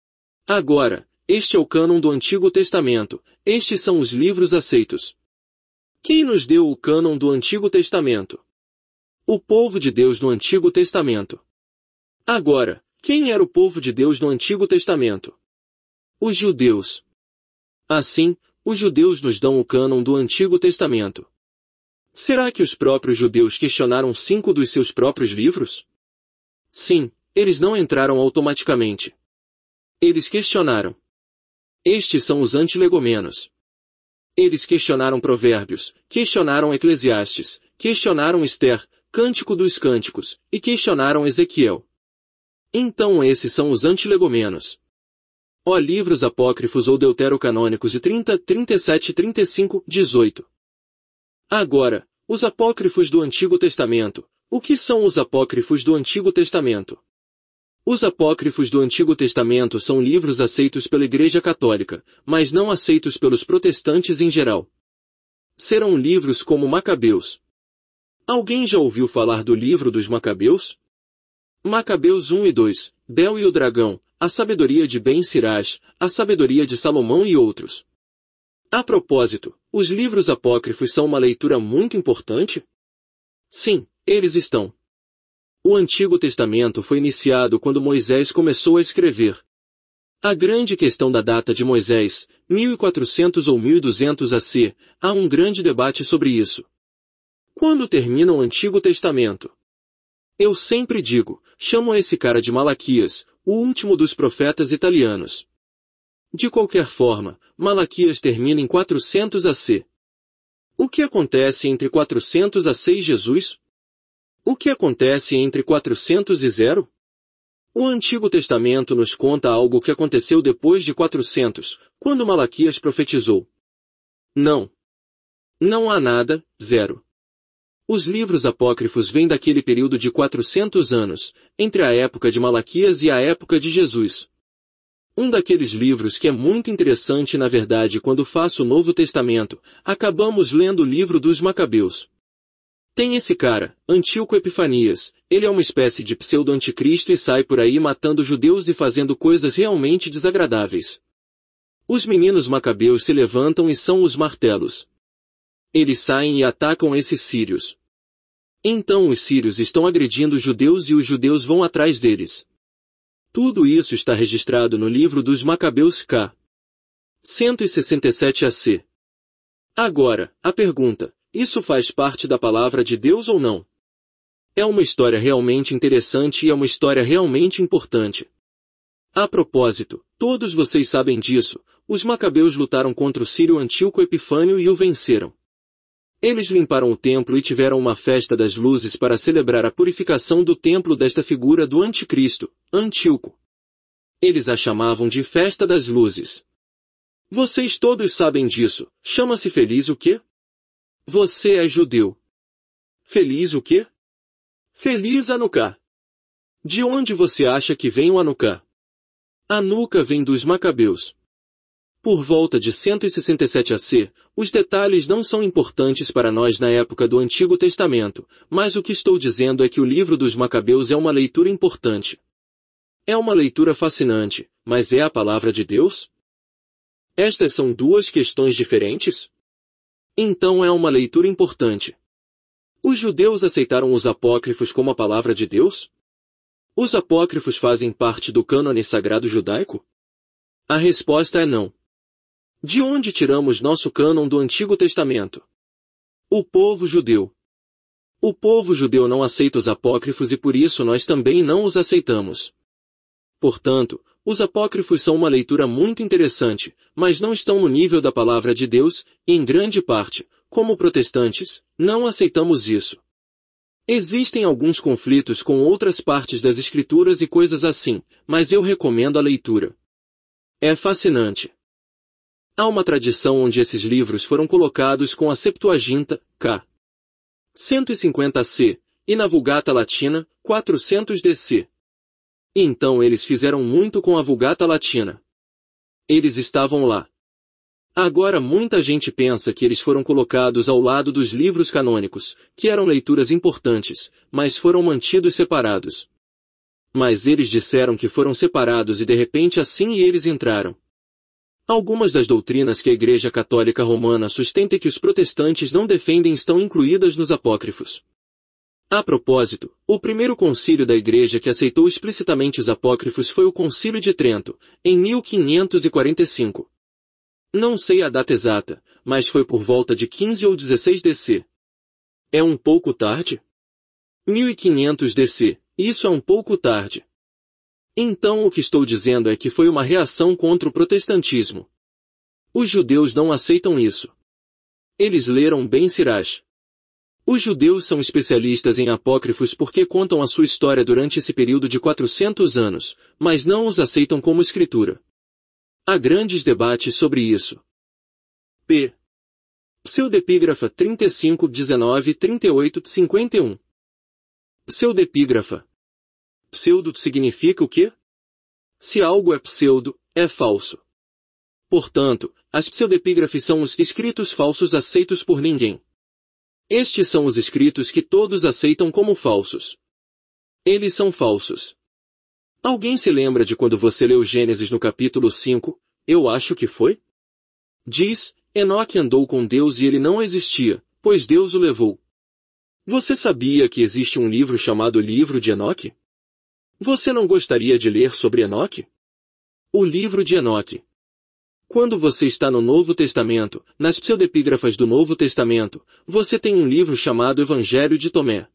Agora, este é o cânon do Antigo Testamento, estes são os livros aceitos. Quem nos deu o cânon do Antigo Testamento? O povo de Deus no Antigo Testamento. Agora, quem era o povo de Deus no Antigo Testamento? Os judeus. Assim, os judeus nos dão o cânon do Antigo Testamento. Será que os próprios judeus questionaram cinco dos seus próprios livros? Sim, eles não entraram automaticamente. Eles questionaram. Estes são os antilegomenos. Eles questionaram Provérbios, questionaram Eclesiastes, questionaram Ester, Cântico dos Cânticos, e questionaram Ezequiel. Então esses são os antilegomenos. Ó livros apócrifos ou deuterocanônicos de trinta, trinta e sete, trinta e cinco, dezoito. Agora, os apócrifos do Antigo Testamento. O que são os apócrifos do Antigo Testamento? Os apócrifos do Antigo Testamento são livros aceitos pela Igreja Católica, mas não aceitos pelos protestantes em geral. Serão livros como Macabeus. Alguém já ouviu falar do livro dos Macabeus? Macabeus um e dois, Bel e o Dragão, a sabedoria de Ben-Siraj, a sabedoria de Salomão e outros. A propósito, os livros apócrifos são uma leitura muito importante? Sim, eles estão. O Antigo Testamento foi iniciado quando Moisés começou a escrever. A grande questão da data de Moisés, mil e quatrocentos ou mil e duzentos A C, há um grande debate sobre isso. Quando termina o Antigo Testamento? Eu sempre digo, chamo esse cara de Malaquias, o último dos profetas italianos. De qualquer forma, Malaquias termina em quatrocentos A C. O que acontece entre quatrocentos A C e Jesus? O que acontece entre quatrocentos e zero? O Antigo Testamento nos conta algo que aconteceu depois de quatrocentos, quando Malaquias profetizou. Não. Não há nada, zero. Os livros apócrifos vêm daquele período de quatrocentos anos, entre a época de Malaquias e a época de Jesus. Um daqueles livros que é muito interessante na verdade quando faço o Novo Testamento, acabamos lendo o livro dos Macabeus. Tem esse cara, Antíoco Epifanias, ele é uma espécie de pseudo-anticristo e sai por aí matando judeus e fazendo coisas realmente desagradáveis. Os meninos macabeus se levantam e são os martelos. Eles saem e atacam esses sírios. Então os sírios estão agredindo os judeus e os judeus vão atrás deles. Tudo isso está registrado no livro dos Macabeus K. cento e sessenta e sete A C. Agora, a pergunta. Isso faz parte da palavra de Deus ou não? É uma história realmente interessante e é uma história realmente importante. A propósito, todos vocês sabem disso, os macabeus lutaram contra o sírio Antíoco Epifânio e o venceram. Eles limparam o templo e tiveram uma festa das luzes para celebrar a purificação do templo desta figura do anticristo, Antíoco. Eles a chamavam de Festa das Luzes. Vocês todos sabem disso, chama-se feliz o quê? Você é judeu. Feliz o quê? Feliz Hanukkah. De onde você acha que vem o Hanukkah? Hanukkah vem dos Macabeus. Por volta de cento e sessenta e sete A C, os detalhes não são importantes para nós na época do Antigo Testamento, mas o que estou dizendo é que o livro dos Macabeus é uma leitura importante. É uma leitura fascinante, mas é a palavra de Deus? Estas são duas questões diferentes? Então é uma leitura importante. Os judeus aceitaram os apócrifos como a palavra de Deus? Os apócrifos fazem parte do cânone sagrado judaico? A resposta é não. De onde tiramos nosso cânon do Antigo Testamento? O povo judeu. O povo judeu não aceita os apócrifos e por isso nós também não os aceitamos. Portanto, os apócrifos são uma leitura muito interessante, mas não estão no nível da palavra de Deus, e em grande parte, como protestantes, não aceitamos isso. Existem alguns conflitos com outras partes das Escrituras e coisas assim, mas eu recomendo a leitura. É fascinante. Há uma tradição onde esses livros foram colocados com a Septuaginta, K. cento e cinquenta A C, e na Vulgata Latina, quatrocentos D C. Então eles fizeram muito com a Vulgata Latina. Eles estavam lá. Agora muita gente pensa que eles foram colocados ao lado dos livros canônicos, que eram leituras importantes, mas foram mantidos separados. Mas eles disseram que foram separados e de repente assim eles entraram. Algumas das doutrinas que a Igreja Católica Romana sustenta e que os protestantes não defendem estão incluídas nos apócrifos. A propósito, o primeiro concílio da Igreja que aceitou explicitamente os apócrifos foi o Concílio de Trento, em mil quinhentos e quarenta e cinco. Não sei a data exata, mas foi por volta de quinze ou dezesseis D C. É um pouco tarde? mil e quinhentos D C, isso é um pouco tarde. Então o que estou dizendo é que foi uma reação contra o protestantismo. Os judeus não aceitam isso. Eles leram Ben Sirach. Os judeus são especialistas em apócrifos porque contam a sua história durante esse período de quatrocentos anos, mas não os aceitam como escritura. Há grandes debates sobre isso. P. Pseudepígrafa trinta e cinco, dezenove, trinta e oito, cinquenta e um. Pseudepígrafa. Pseudo significa o quê? Se algo é pseudo, é falso. Portanto, as pseudepígrafes são os escritos falsos aceitos por ninguém. Estes são os escritos que todos aceitam como falsos. Eles são falsos. Alguém se lembra de quando você leu Gênesis no capítulo cinco, eu acho que foi? Diz, Enoque andou com Deus e ele não existia, pois Deus o levou. Você sabia que existe um livro chamado Livro de Enoque? Você não gostaria de ler sobre Enoque? O livro de Enoque. Quando você está no Novo Testamento, nas pseudepígrafas do Novo Testamento, você tem um livro chamado Evangelho de Tomé.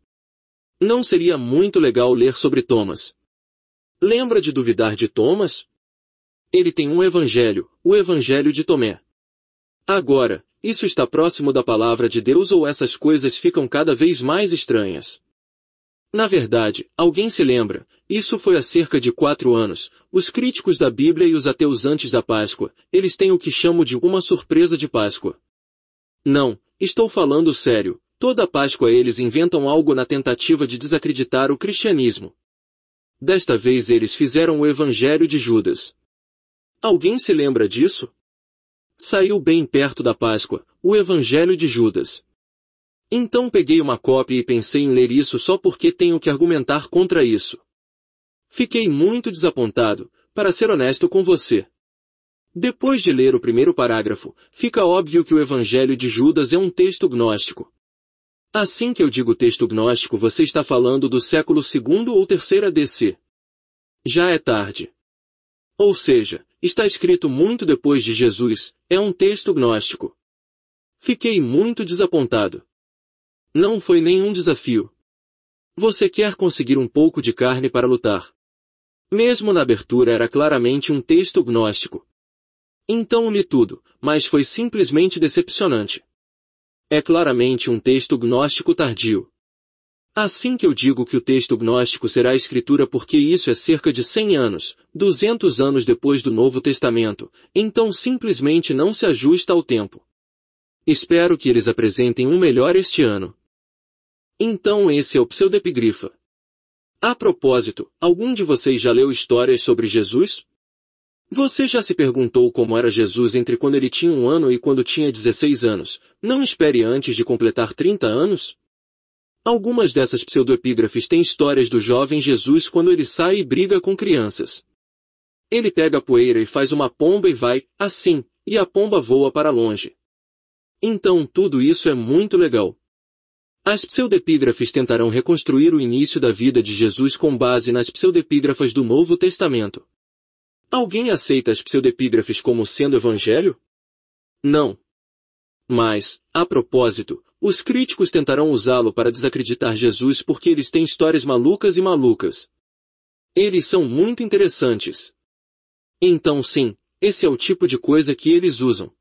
Não seria muito legal ler sobre Thomas? Lembra de duvidar de Thomas? Ele tem um evangelho, o Evangelho de Tomé. Agora, isso está próximo da palavra de Deus ou essas coisas ficam cada vez mais estranhas? Na verdade, alguém se lembra, isso foi há cerca de quatro anos, os críticos da Bíblia e os ateus antes da Páscoa, eles têm o que chamo de uma surpresa de Páscoa. Não, estou falando sério, toda Páscoa eles inventam algo na tentativa de desacreditar o cristianismo. Desta vez eles fizeram o Evangelho de Judas. Alguém se lembra disso? Saiu bem perto da Páscoa, o Evangelho de Judas. Então peguei uma cópia e pensei em ler isso só porque tenho que argumentar contra isso. Fiquei muito desapontado, para ser honesto com você. Depois de ler o primeiro parágrafo, fica óbvio que o Evangelho de Judas é um texto gnóstico. Assim que eu digo texto gnóstico, você está falando do século segundo ou terceiro A D C. Já é tarde. Ou seja, está escrito muito depois de Jesus, é um texto gnóstico. Fiquei muito desapontado. Não foi nenhum desafio. Você quer conseguir um pouco de carne para lutar. Mesmo na abertura era claramente um texto gnóstico. Então li tudo, mas foi simplesmente decepcionante. É claramente um texto gnóstico tardio. Assim que eu digo que o texto gnóstico será a escritura porque isso é cerca de cem anos, duzentos anos depois do Novo Testamento, então simplesmente não se ajusta ao tempo. Espero que eles apresentem um melhor este ano. Então esse é o pseudepígrafa. A propósito, algum de vocês já leu histórias sobre Jesus? Você já se perguntou como era Jesus entre quando ele tinha um ano e quando tinha dezesseis anos? Não espere antes de completar trinta anos? Algumas dessas pseudoepígrafes têm histórias do jovem Jesus quando ele sai e briga com crianças. Ele pega a poeira e faz uma pomba e vai, assim, e a pomba voa para longe. Então tudo isso é muito legal. As pseudepígrafes tentarão reconstruir o início da vida de Jesus com base nas pseudepígrafas do Novo Testamento. Alguém aceita as pseudepígrafes como sendo evangelho? Não. Mas, a propósito, os críticos tentarão usá-lo para desacreditar Jesus porque eles têm histórias malucas e malucas. Eles são muito interessantes. Então sim, esse é o tipo de coisa que eles usam.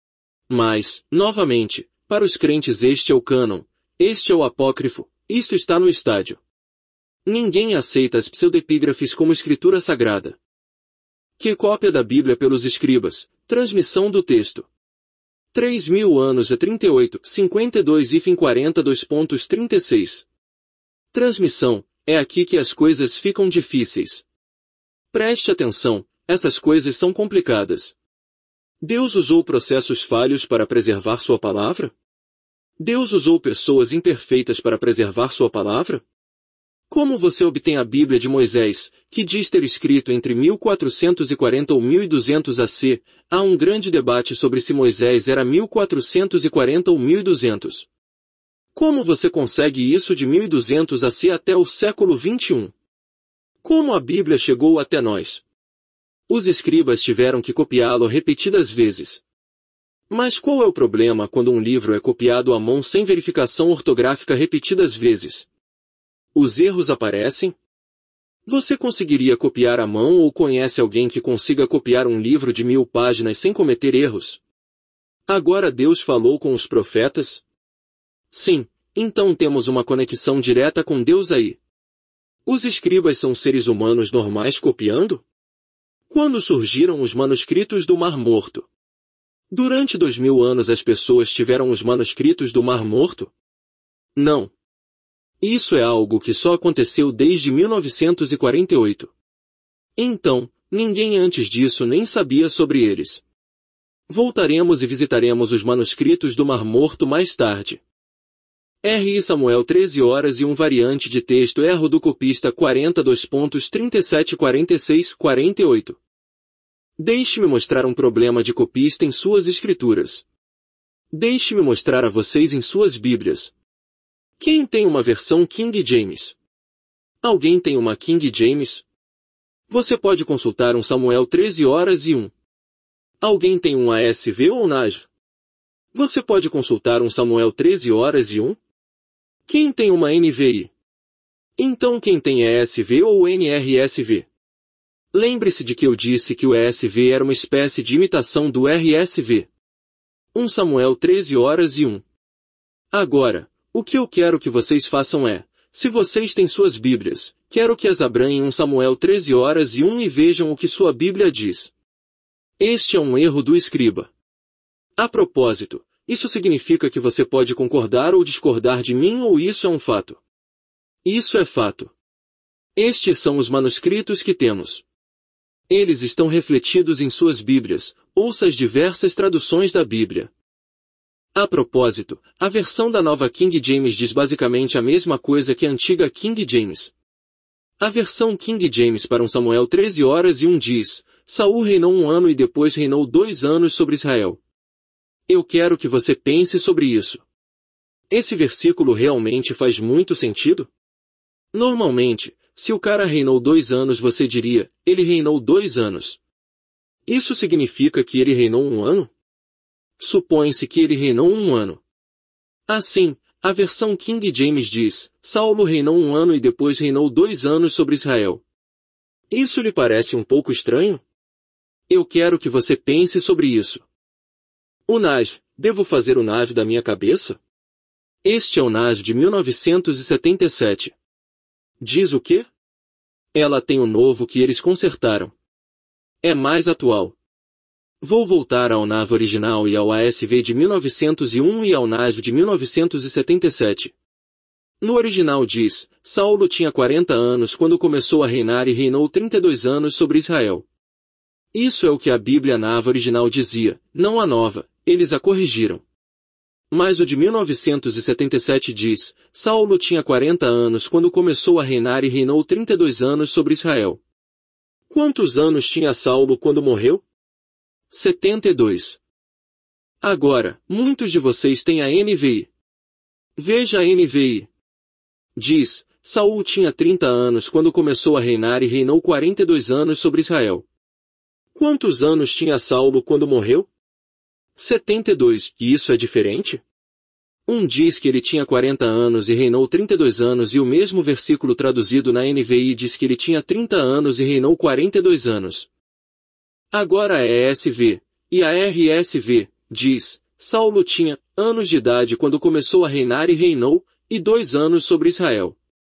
Mas, novamente, para os crentes este é o cânon, este é o apócrifo, isto está no estádio. Ninguém aceita as pseudepígrafes como escritura sagrada. Que cópia da Bíblia pelos escribas, transmissão do texto. três mil anos a trinta e oito, cinquenta e dois e quarenta e dois pontos trinta e seis. Transmissão, é aqui que as coisas ficam difíceis. Preste atenção, essas coisas são complicadas. Deus usou processos falhos para preservar sua palavra? Deus usou pessoas imperfeitas para preservar sua palavra? Como você obtém a Bíblia de Moisés, que diz ter escrito entre mil quatrocentos e quarenta ou mil e duzentos A C? Há um grande debate sobre se Moisés era mil quatrocentos e quarenta ou mil e duzentos. Como você consegue isso de mil e duzentos A C até o século vinte e um? Como a Bíblia chegou até nós? Os escribas tiveram que copiá-lo repetidas vezes. Mas qual é o problema quando um livro é copiado à mão sem verificação ortográfica repetidas vezes? Os erros aparecem? Você conseguiria copiar à mão ou conhece alguém que consiga copiar um livro de mil páginas sem cometer erros? Agora Deus falou com os profetas? Sim, então temos uma conexão direta com Deus aí. Os escribas são seres humanos normais copiando? Quando surgiram os manuscritos do Mar Morto? Durante dois mil anos as pessoas tiveram os manuscritos do Mar Morto? Não. Isso é algo que só aconteceu desde mil novecentos e quarenta e oito. Então, ninguém antes disso nem sabia sobre eles. Voltaremos e visitaremos os manuscritos do Mar Morto mais tarde. R. Samuel treze horas e um variante de texto erro do copista quarenta e dois pontos trinta e sete quarenta e seis quarenta e oito. Deixe-me mostrar um problema de copista em suas escrituras. Deixe-me mostrar a vocês em suas Bíblias. Quem tem uma versão King James? Alguém tem uma King James? Você pode consultar um Samuel treze horas e um. Alguém tem um A S V ou N A S V? Você pode consultar um Samuel treze horas e um. Quem tem uma N V I? Então quem tem E S V ou N R S V? Lembre-se de que eu disse que o E S V era uma espécie de imitação do R S V. um Samuel treze horas e um. Agora, o que eu quero que vocês façam é, se vocês têm suas Bíblias, quero que as abram em um Samuel treze horas e um e vejam o que sua Bíblia diz. Este é um erro do escriba. A propósito, isso significa que você pode concordar ou discordar de mim ou isso é um fato. Isso é fato. Estes são os manuscritos que temos. Eles estão refletidos em suas Bíblias, ouça as diversas traduções da Bíblia. A propósito, a versão da nova King James diz basicamente a mesma coisa que a antiga King James. A versão King James para um Samuel treze horas e um diz, Saul reinou um ano e depois reinou dois anos sobre Israel. Eu quero que você pense sobre isso. Esse versículo realmente faz muito sentido? Normalmente, se o cara reinou dois anos você diria, ele reinou dois anos. Isso significa que ele reinou um ano? Supõe-se que ele reinou um ano. Assim, a versão King James diz, Saulo reinou um ano e depois reinou dois anos sobre Israel. Isso lhe parece um pouco estranho? Eu quero que você pense sobre isso. O N A S V, devo fazer o N A S V da minha cabeça? Este é o N A S V de mil novecentos e setenta e sete. Diz o quê? Ela tem o novo que eles consertaram. É mais atual. Vou voltar ao N A S V original e ao A S V de mil novecentos e um e ao N A S V de mil novecentos e setenta e sete. No original diz, Saulo tinha quarenta anos quando começou a reinar e reinou trinta e dois anos sobre Israel. Isso é o que a Bíblia N A V original dizia, não a nova, eles a corrigiram. Mas o de mil novecentos e setenta e sete diz, Saulo tinha quarenta anos quando começou a reinar e reinou trinta e dois anos sobre Israel. Quantos anos tinha Saulo quando morreu? setenta e dois. Agora, muitos de vocês têm a N V I. Veja a N V I. Diz, Saul tinha trinta anos quando começou a reinar e reinou quarenta e dois anos sobre Israel. Quantos anos tinha Saulo quando morreu? setenta e dois. E isso é diferente? Um diz que ele tinha quarenta anos e reinou trinta e dois anos e o mesmo versículo traduzido na N V I diz que ele tinha trinta anos e reinou quarenta e dois anos. Agora a E S V, e a R S V, diz, Saulo tinha anos de idade quando começou a reinar e reinou, e dois anos sobre Israel.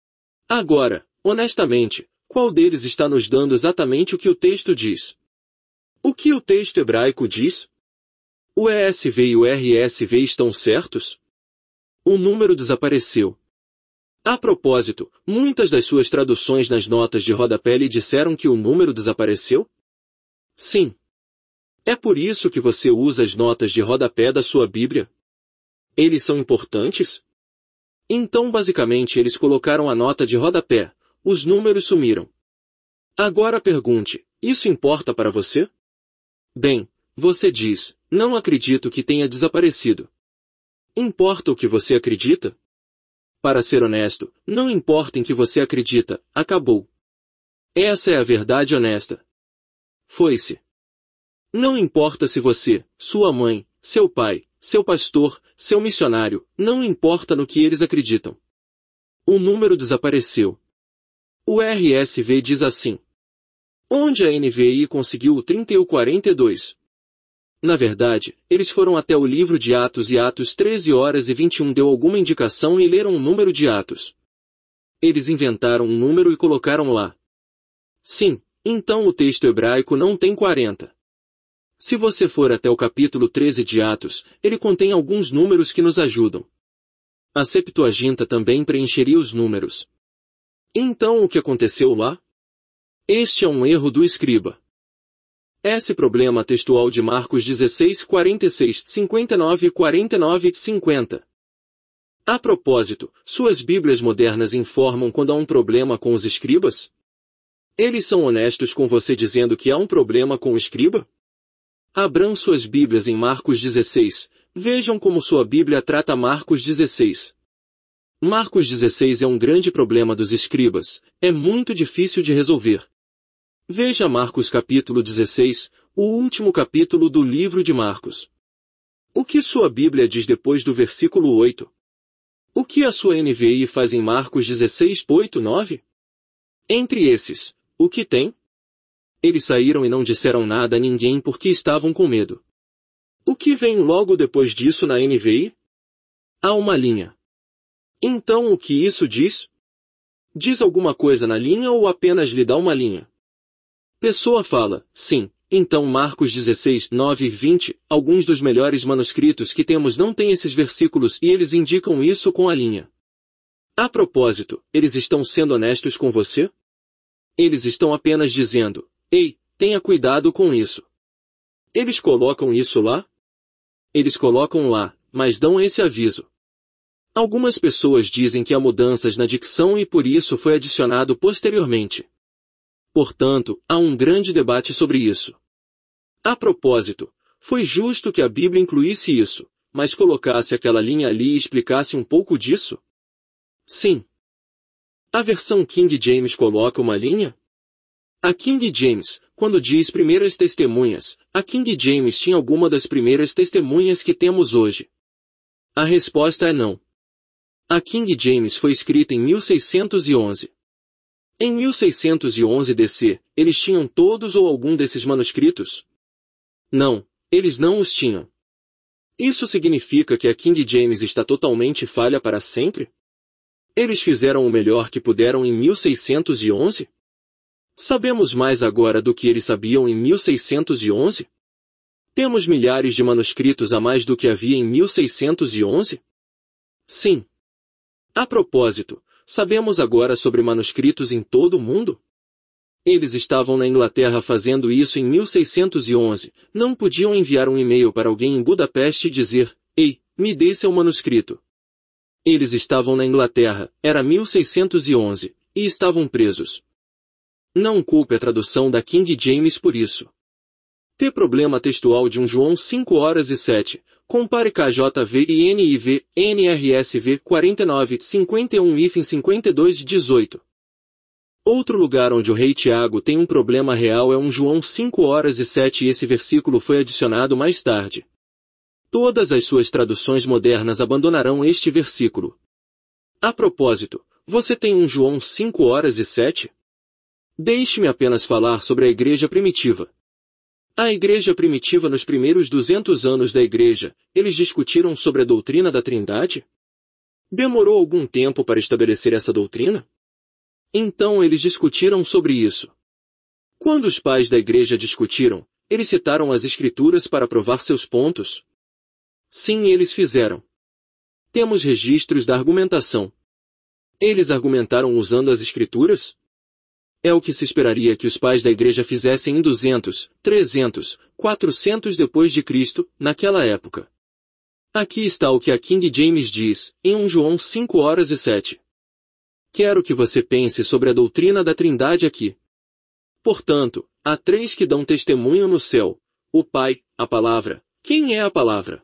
Agora, honestamente, qual deles está nos dando exatamente o que o texto diz? O que o texto hebraico diz? O E S V e o R S V estão certos? O número desapareceu. A propósito, muitas das suas traduções nas notas de rodapé lhe disseram que o número desapareceu? Sim. É por isso que você usa as notas de rodapé da sua Bíblia? Eles são importantes? Então basicamente eles colocaram a nota de rodapé, os números sumiram. Agora pergunte, isso importa para você? Bem, você diz, não acredito que tenha desaparecido. Importa o que você acredita? Para ser honesto, não importa em que você acredita, acabou. Essa é a verdade honesta. Foi-se. Não importa se você, sua mãe, seu pai, seu pastor, seu missionário, não importa no que eles acreditam. O número desapareceu. O R S V diz assim. Onde a N V I conseguiu o trinta e o quarenta e dois? Na verdade, eles foram até o livro de Atos e Atos treze horas e vinte e um deu alguma indicação e leram o número de Atos. Eles inventaram um número e colocaram lá. Sim, então o texto hebraico não tem quarenta. Se você for até o capítulo treze de Atos, ele contém alguns números que nos ajudam. A Septuaginta também preencheria os números. Então o que aconteceu lá? Este é um erro do escriba. Esse problema textual de Marcos dezesseis, quarenta e seis, cinquenta e nove, quarenta e nove, cinquenta. A propósito, suas Bíblias modernas informam quando há um problema com os escribas? Eles são honestos com você dizendo que há um problema com o escriba? Abram suas Bíblias em Marcos dezesseis, vejam como sua Bíblia trata Marcos dezesseis. Marcos dezesseis é um grande problema dos escribas, é muito difícil de resolver. Veja Marcos capítulo dezesseis, o último capítulo do livro de Marcos. O que sua Bíblia diz depois do versículo oito? O que a sua N V I faz em Marcos dezesseis, oito, nove? Entre esses, o que tem? Eles saíram e não disseram nada a ninguém porque estavam com medo. O que vem logo depois disso na N V I? Há uma linha. Então o que isso diz? Diz alguma coisa na linha ou apenas lhe dá uma linha? Pessoa fala, sim, então Marcos dezesseis, nove e vinte, alguns dos melhores manuscritos que temos não têm esses versículos e eles indicam isso com a linha. A propósito, eles estão sendo honestos com você? Eles estão apenas dizendo, ei, tenha cuidado com isso. Eles colocam isso lá? Eles colocam lá, mas dão esse aviso. Algumas pessoas dizem que há mudanças na dicção e por isso foi adicionado posteriormente. Portanto, há um grande debate sobre isso. A propósito, foi justo que a Bíblia incluísse isso, mas colocasse aquela linha ali e explicasse um pouco disso? Sim. A versão King James coloca uma linha? A King James, quando diz primeiras testemunhas, a King James tinha alguma das primeiras testemunhas que temos hoje? A resposta é não. A King James foi escrita em mil seiscentos e onze. Em mil seiscentos e onze D C, eles tinham todos ou algum desses manuscritos? Não, eles não os tinham. Isso significa que a King James está totalmente falha para sempre? Eles fizeram o melhor que puderam em mil seiscentos e onze? Sabemos mais agora do que eles sabiam em mil seiscentos e onze? Temos milhares de manuscritos a mais do que havia em mil seiscentos e onze? Sim. A propósito, sabemos agora sobre manuscritos em todo o mundo? Eles estavam na Inglaterra fazendo isso em mil seiscentos e onze, não podiam enviar um e-mail para alguém em Budapeste e dizer, ei, me dê seu manuscrito. Eles estavam na Inglaterra, era mil seiscentos e onze, e estavam presos. Não culpe a tradução da King James por isso. T problema textual de um João cinco horas e sete. Compare K J V e N I V, N R S V quarenta e nove, cinquenta e um hífen cinquenta e dois, dezoito. Outro lugar onde o rei Tiago tem um problema real é um João cinco horas e sete e esse versículo foi adicionado mais tarde. Todas as suas traduções modernas abandonarão este versículo. A propósito, você tem um João cinco horas e sete? Deixe-me apenas falar sobre a igreja primitiva. A igreja primitiva nos primeiros duzentos anos da igreja, eles discutiram sobre a doutrina da Trindade? Demorou algum tempo para estabelecer essa doutrina? Então eles discutiram sobre isso. Quando os pais da igreja discutiram, eles citaram as escrituras para provar seus pontos? Sim, eles fizeram. Temos registros da argumentação. Eles argumentaram usando as escrituras? É o que se esperaria que os pais da igreja fizessem em duzentos, trezentos, quatrocentos depois de Cristo, naquela época. Aqui está o que a King James diz, em um João cinco horas e sete. Quero que você pense sobre a doutrina da Trindade aqui. Portanto, há três que dão testemunho no céu: o Pai, a Palavra. Quem é a Palavra?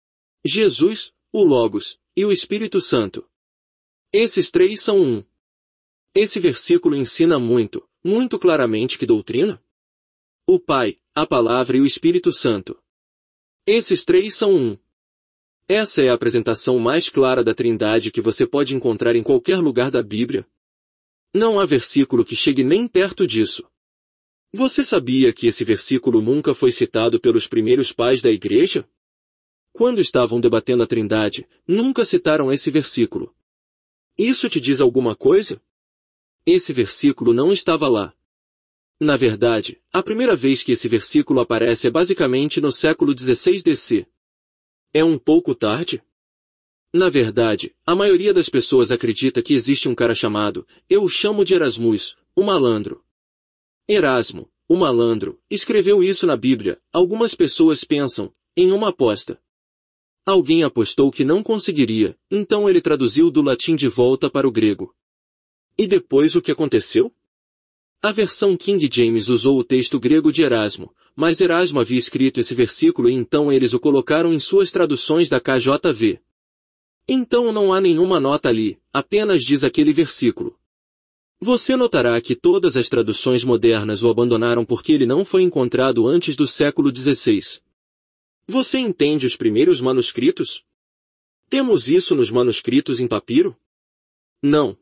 Jesus, o Logos, e o Espírito Santo. Esses três são um. Esse versículo ensina muito, muito claramente que doutrina? O Pai, a Palavra e o Espírito Santo. Esses três são um. Essa é a apresentação mais clara da Trindade que você pode encontrar em qualquer lugar da Bíblia. Não há versículo que chegue nem perto disso. Você sabia que esse versículo nunca foi citado pelos primeiros pais da igreja? Quando estavam debatendo a Trindade, nunca citaram esse versículo. Isso te diz alguma coisa? Esse versículo não estava lá. Na verdade, a primeira vez que esse versículo aparece é basicamente no século dezesseis D C. É um pouco tarde? Na verdade, a maioria das pessoas acredita que existe um cara chamado, eu o chamo de Erasmus, o malandro. Erasmo, o malandro, escreveu isso na Bíblia. Algumas pessoas pensam em uma aposta. Alguém apostou que não conseguiria, então ele traduziu do latim de volta para o grego. E depois o que aconteceu? A versão King James usou o texto grego de Erasmo, mas Erasmo havia escrito esse versículo e então eles o colocaram em suas traduções da K J V. Então não há nenhuma nota ali, apenas diz aquele versículo. Você notará que todas as traduções modernas o abandonaram porque ele não foi encontrado antes do século dezesseis. Você entende os primeiros manuscritos? Temos isso nos manuscritos em papiro? Não.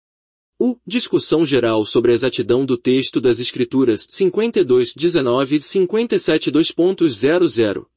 U. Discussão geral sobre a exatidão do texto das Escrituras cinquenta e dois, dezenove, cinquenta e sete, dois ponto zero zero.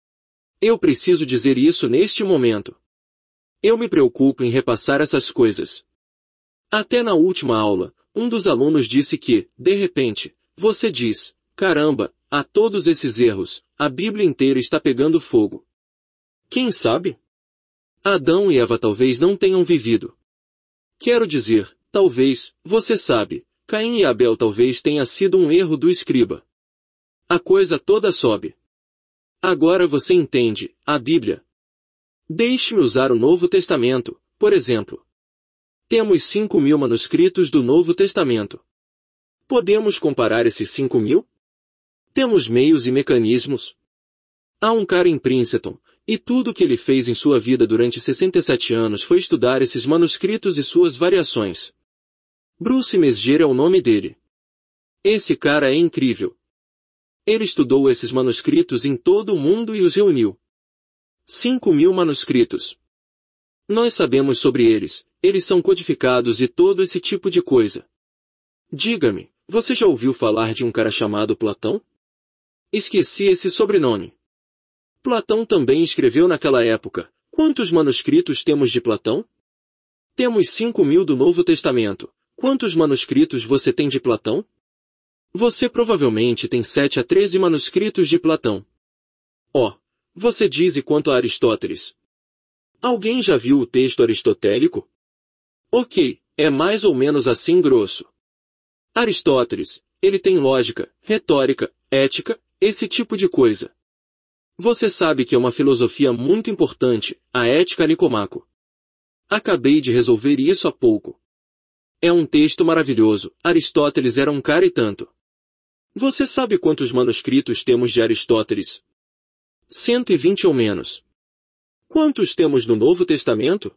Eu preciso dizer isso neste momento. Eu me preocupo em repassar essas coisas. Até na última aula, um dos alunos disse que, de repente, você diz, caramba, há todos esses erros, a Bíblia inteira está pegando fogo. Quem sabe? Adão e Eva talvez não tenham vivido. Quero dizer, talvez, você sabe, Caim e Abel talvez tenha sido um erro do escriba. A coisa toda sobe. Agora você entende, a Bíblia. Deixe-me usar o Novo Testamento, por exemplo. Temos cinco mil manuscritos do Novo Testamento. Podemos comparar esses cinco mil? Temos meios e mecanismos. Há um cara em Princeton, e tudo o que ele fez em sua vida durante sessenta e sete anos foi estudar esses manuscritos e suas variações. Bruce Mesger é o nome dele. Esse cara é incrível. Ele estudou esses manuscritos em todo o mundo e os reuniu. Cinco mil manuscritos. Nós sabemos sobre eles, eles são codificados e todo esse tipo de coisa. Diga-me, você já ouviu falar de um cara chamado Platão? Esqueci esse sobrenome. Platão também escreveu naquela época. Quantos manuscritos temos de Platão? Temos cinco mil do Novo Testamento. Quantos manuscritos você tem de Platão? Você provavelmente tem sete a treze manuscritos de Platão. Oh, você diz e quanto a Aristóteles? Alguém já viu o texto aristotélico? Ok, é mais ou menos assim grosso. Aristóteles, ele tem lógica, retórica, ética, esse tipo de coisa. Você sabe que é uma filosofia muito importante, a ética Nicomaco. Acabei de resolver isso há pouco. É um texto maravilhoso, Aristóteles era um cara e tanto. Você sabe quantos manuscritos temos de Aristóteles? cento e vinte ou menos. Quantos temos no Novo Testamento?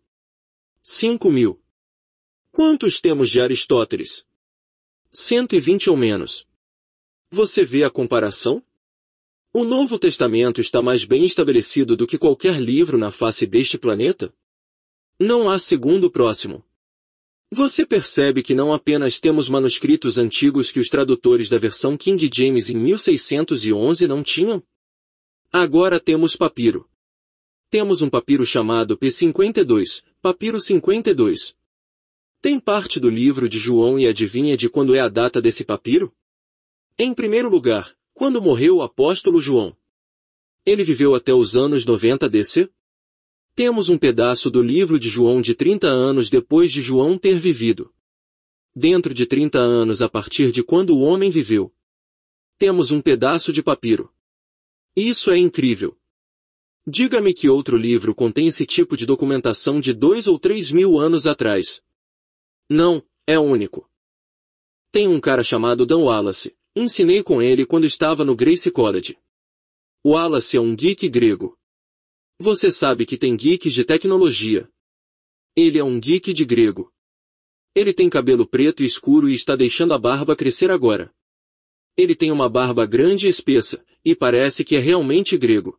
Cinco mil. Quantos temos de Aristóteles? cento e vinte ou menos. Você vê a comparação? O Novo Testamento está mais bem estabelecido do que qualquer livro na face deste planeta? Não há segundo próximo. Você percebe que não apenas temos manuscritos antigos que os tradutores da versão King James em mil seiscentos e onze não tinham? Agora temos papiro. Temos um papiro chamado P cinquenta e dois, papiro cinquenta e dois. Tem parte do livro de João e adivinha de quando é a data desse papiro? Em primeiro lugar, quando morreu o apóstolo João. Ele viveu até os anos noventa D C? Temos um pedaço do livro de João de trinta anos depois de João ter vivido. Dentro de trinta anos a partir de quando o homem viveu. Temos um pedaço de papiro. Isso é incrível. Diga-me que outro livro contém esse tipo de documentação de dois ou três mil anos atrás. Não, é único. Tem um cara chamado Dan Wallace. Ensinei com ele quando estava no Grace College. Wallace é um geek grego. Você sabe que tem geeks de tecnologia. Ele é um geek de grego. Ele tem cabelo preto e escuro e está deixando a barba crescer agora. Ele tem uma barba grande e espessa, e parece que é realmente grego.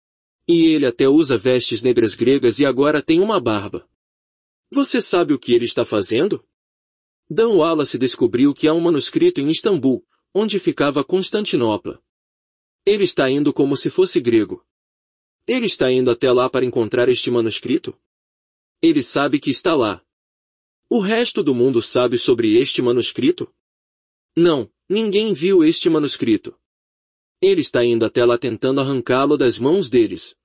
E ele até usa vestes negras gregas e agora tem uma barba. Você sabe o que ele está fazendo? Dan Wallace descobriu que há um manuscrito em Istambul, onde ficava Constantinopla. Ele está indo como se fosse grego. Ele está indo até lá para encontrar este manuscrito? Ele sabe que está lá. O resto do mundo sabe sobre este manuscrito? Não, ninguém viu este manuscrito. Ele está indo até lá tentando arrancá-lo das mãos deles.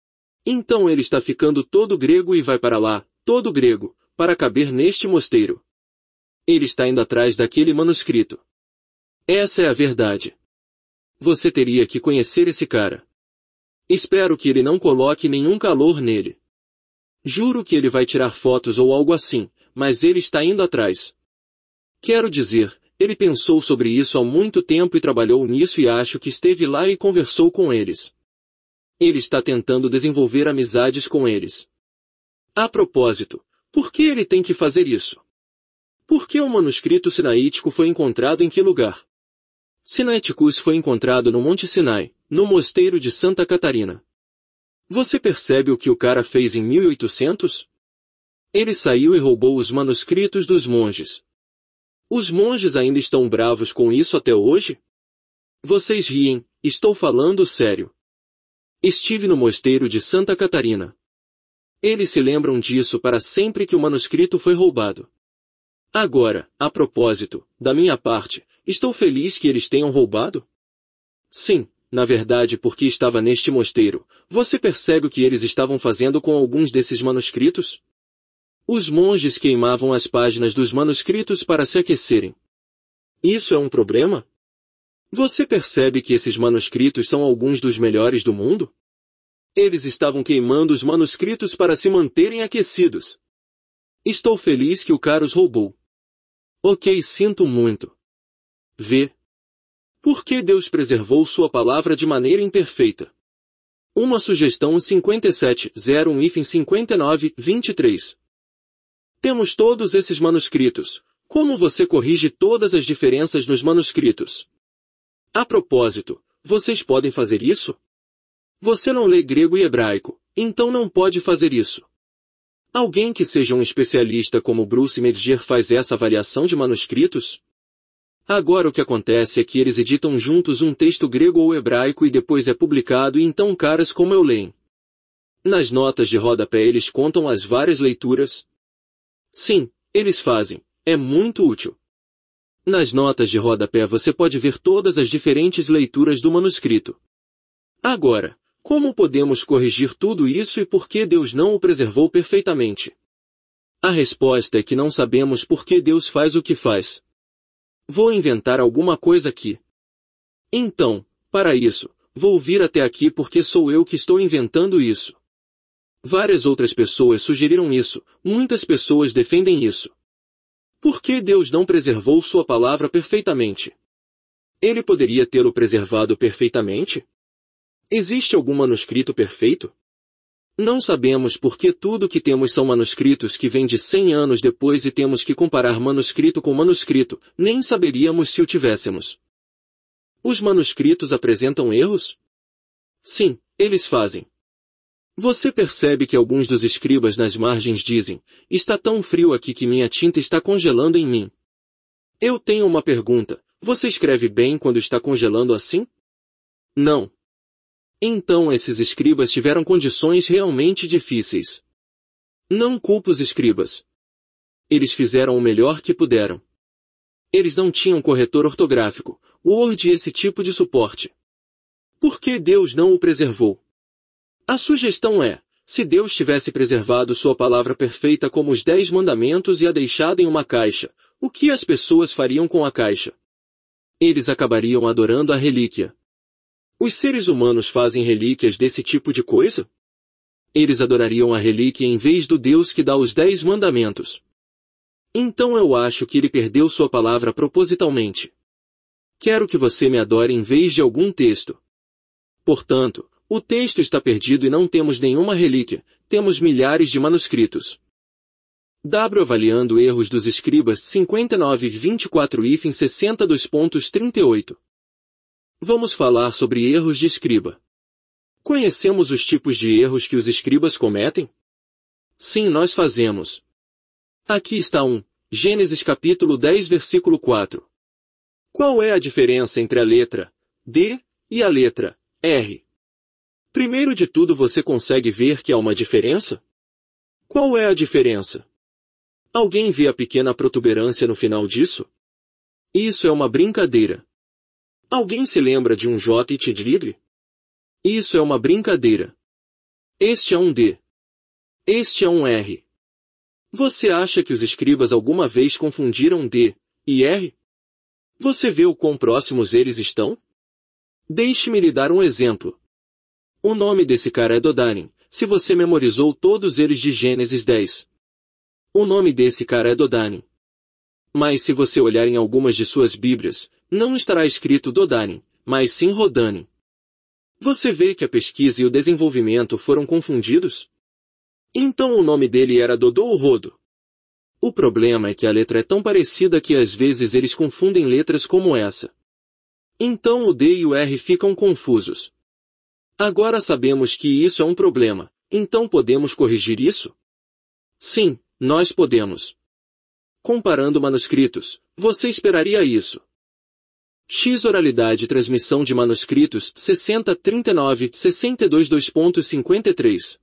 Então ele está ficando todo grego e vai para lá, todo grego, para caber neste mosteiro. Ele está indo atrás daquele manuscrito. Essa é a verdade. Você teria que conhecer esse cara. Espero que ele não coloque nenhum calor nele. Juro que ele vai tirar fotos ou algo assim, mas ele está indo atrás. Quero dizer, ele pensou sobre isso há muito tempo e trabalhou nisso e acho que esteve lá e conversou com eles. Ele está tentando desenvolver amizades com eles. A propósito, por que ele tem que fazer isso? Por que o manuscrito sinaítico foi encontrado em que lugar? Sinaiticus foi encontrado no Monte Sinai, no mosteiro de Santa Catarina. Você percebe o que o cara fez em mil e oitocentos? Ele saiu e roubou os manuscritos dos monges. Os monges ainda estão bravos com isso até hoje? Vocês riem, estou falando sério. Estive no mosteiro de Santa Catarina. Eles se lembram disso para sempre que o manuscrito foi roubado. Agora, a propósito, da minha parte, estou feliz que eles tenham roubado? Sim, na verdade porque estava neste mosteiro. Você percebe o que eles estavam fazendo com alguns desses manuscritos? Os monges queimavam as páginas dos manuscritos para se aquecerem. Isso é um problema? Você percebe que esses manuscritos são alguns dos melhores do mundo? Eles estavam queimando os manuscritos para se manterem aquecidos. Estou feliz que o cara os roubou. Ok, sinto muito. Vê. Por que Deus preservou sua palavra de maneira imperfeita? Uma sugestão cinquenta e sete, zero um hífen cinquenta e nove, vinte e três. Temos todos esses manuscritos. Como você corrige todas as diferenças nos manuscritos? A propósito, vocês podem fazer isso? Você não lê grego e hebraico, então não pode fazer isso. Alguém que seja um especialista como Bruce Metzger faz essa avaliação de manuscritos? Agora o que acontece é que eles editam juntos um texto grego ou hebraico e depois é publicado e então caras como eu leem. Nas notas de rodapé eles contam as várias leituras? Sim, eles fazem. É muito útil. Nas notas de rodapé você pode ver todas as diferentes leituras do manuscrito. Agora, como podemos corrigir tudo isso e por que Deus não o preservou perfeitamente? A resposta é que não sabemos por que Deus faz o que faz. Vou inventar alguma coisa aqui. Então, para isso, vou vir até aqui porque sou eu que estou inventando isso. Várias outras pessoas sugeriram isso, muitas pessoas defendem isso. Por que Deus não preservou sua palavra perfeitamente? Ele poderia tê-lo preservado perfeitamente? Existe algum manuscrito perfeito? Não sabemos porque tudo que temos são manuscritos que vêm de cem anos depois e temos que comparar manuscrito com manuscrito, nem saberíamos se o tivéssemos. Os manuscritos apresentam erros? Sim, eles fazem. Você percebe que alguns dos escribas nas margens dizem, está tão frio aqui que minha tinta está congelando em mim. Eu tenho uma pergunta, você escreve bem quando está congelando assim? Não. Então esses escribas tiveram condições realmente difíceis. Não culpo os escribas. Eles fizeram o melhor que puderam. Eles não tinham corretor ortográfico, Word e esse tipo de suporte. Por que Deus não o preservou? A sugestão é, se Deus tivesse preservado sua palavra perfeita como os dez mandamentos e a deixado em uma caixa, o que as pessoas fariam com a caixa? Eles acabariam adorando a relíquia. Os seres humanos fazem relíquias desse tipo de coisa? Eles adorariam a relíquia em vez do Deus que dá os dez mandamentos. Então eu acho que ele perdeu sua palavra propositalmente. Quero que você me adore em vez de algum texto. Portanto, o texto está perdido e não temos nenhuma relíquia, temos milhares de manuscritos. W avaliando erros dos escribas cinquenta e nove vinte e quatro hífen sessenta dois pontos trinta e oito. Vamos falar sobre erros de escriba. Conhecemos os tipos de erros que os escribas cometem? Sim, nós fazemos. Aqui está um, Gênesis capítulo dez versículo quatro. Qual é a diferença entre a letra D e a letra R? Primeiro de tudo, você consegue ver que há uma diferença? Qual é a diferença? Alguém vê a pequena protuberância no final disso? Isso é uma brincadeira. Alguém se lembra de um J de Tigre? Isso é uma brincadeira. Este é um D. Este é um R. Você acha que os escribas alguma vez confundiram D e R? Você vê o quão próximos eles estão? Deixe-me lhe dar um exemplo. O nome desse cara é Dodanim, se você memorizou todos eles de Gênesis dez. O nome desse cara é Dodanim. Mas se você olhar em algumas de suas Bíblias, não estará escrito Dodanim, mas sim Rodanim. Você vê que a pesquisa e o desenvolvimento foram confundidos? Então o nome dele era Dodô ou Rodo? O problema é que a letra é tão parecida que às vezes eles confundem letras como essa. Então o D e o R ficam confusos. Agora sabemos que isso é um problema, então podemos corrigir isso? Sim, nós podemos. Comparando manuscritos, você esperaria isso. X oralidade e transmissão de manuscritos sessenta trinta e nove sessenta e dois dois ponto cinquenta e três.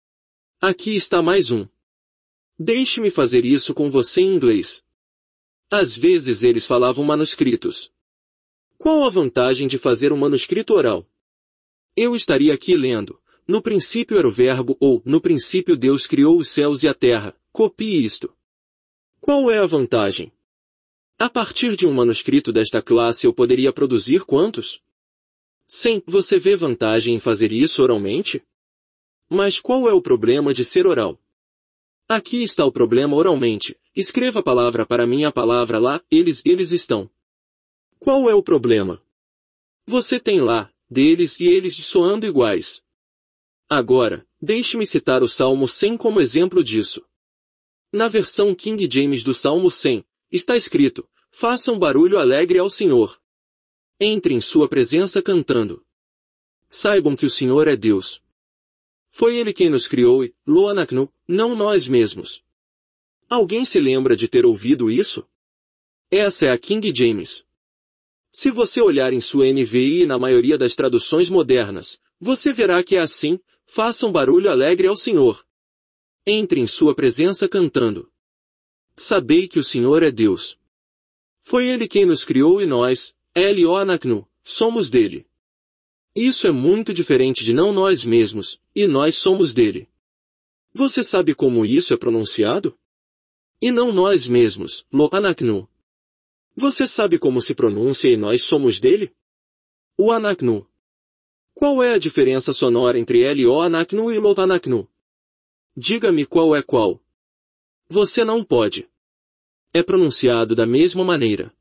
Aqui está mais um. Deixe-me fazer isso com você em inglês. Às vezes eles falavam manuscritos. Qual a vantagem de fazer um manuscrito oral? Eu estaria aqui lendo, no princípio era o verbo ou, no princípio Deus criou os céus e a terra, copie isto. Qual é a vantagem? A partir de um manuscrito desta classe eu poderia produzir quantos? Sim, você vê vantagem em fazer isso oralmente? Mas qual é o problema de ser oral? Aqui está o problema oralmente. Escreva a palavra para mim, a palavra lá, eles, eles estão. Qual é o problema? Você tem lá, deles e eles soando iguais. Agora, deixe-me citar o Salmo cem como exemplo disso. Na versão King James do Salmo cem, está escrito, façam barulho alegre ao Senhor. Entre em sua presença cantando. Saibam que o Senhor é Deus. Foi Ele quem nos criou e, Loanaknu, não nós mesmos. Alguém se lembra de ter ouvido isso? Essa é a King James. Se você olhar em sua N V I e na maioria das traduções modernas, você verá que é assim, façam barulho alegre ao Senhor. Entre em sua presença cantando. Sabei que o Senhor é Deus. Foi Ele quem nos criou e nós, Elionaknu, somos dele. Isso é muito diferente de não nós mesmos, e nós somos dele. Você sabe como isso é pronunciado? E não nós mesmos, Loanaknu. Você sabe como se pronuncia e nós somos dele? O Anaknu. Qual é a diferença sonora entre Elionaknu e Loanaknu? Diga-me qual é qual. Você não pode. É pronunciado da mesma maneira.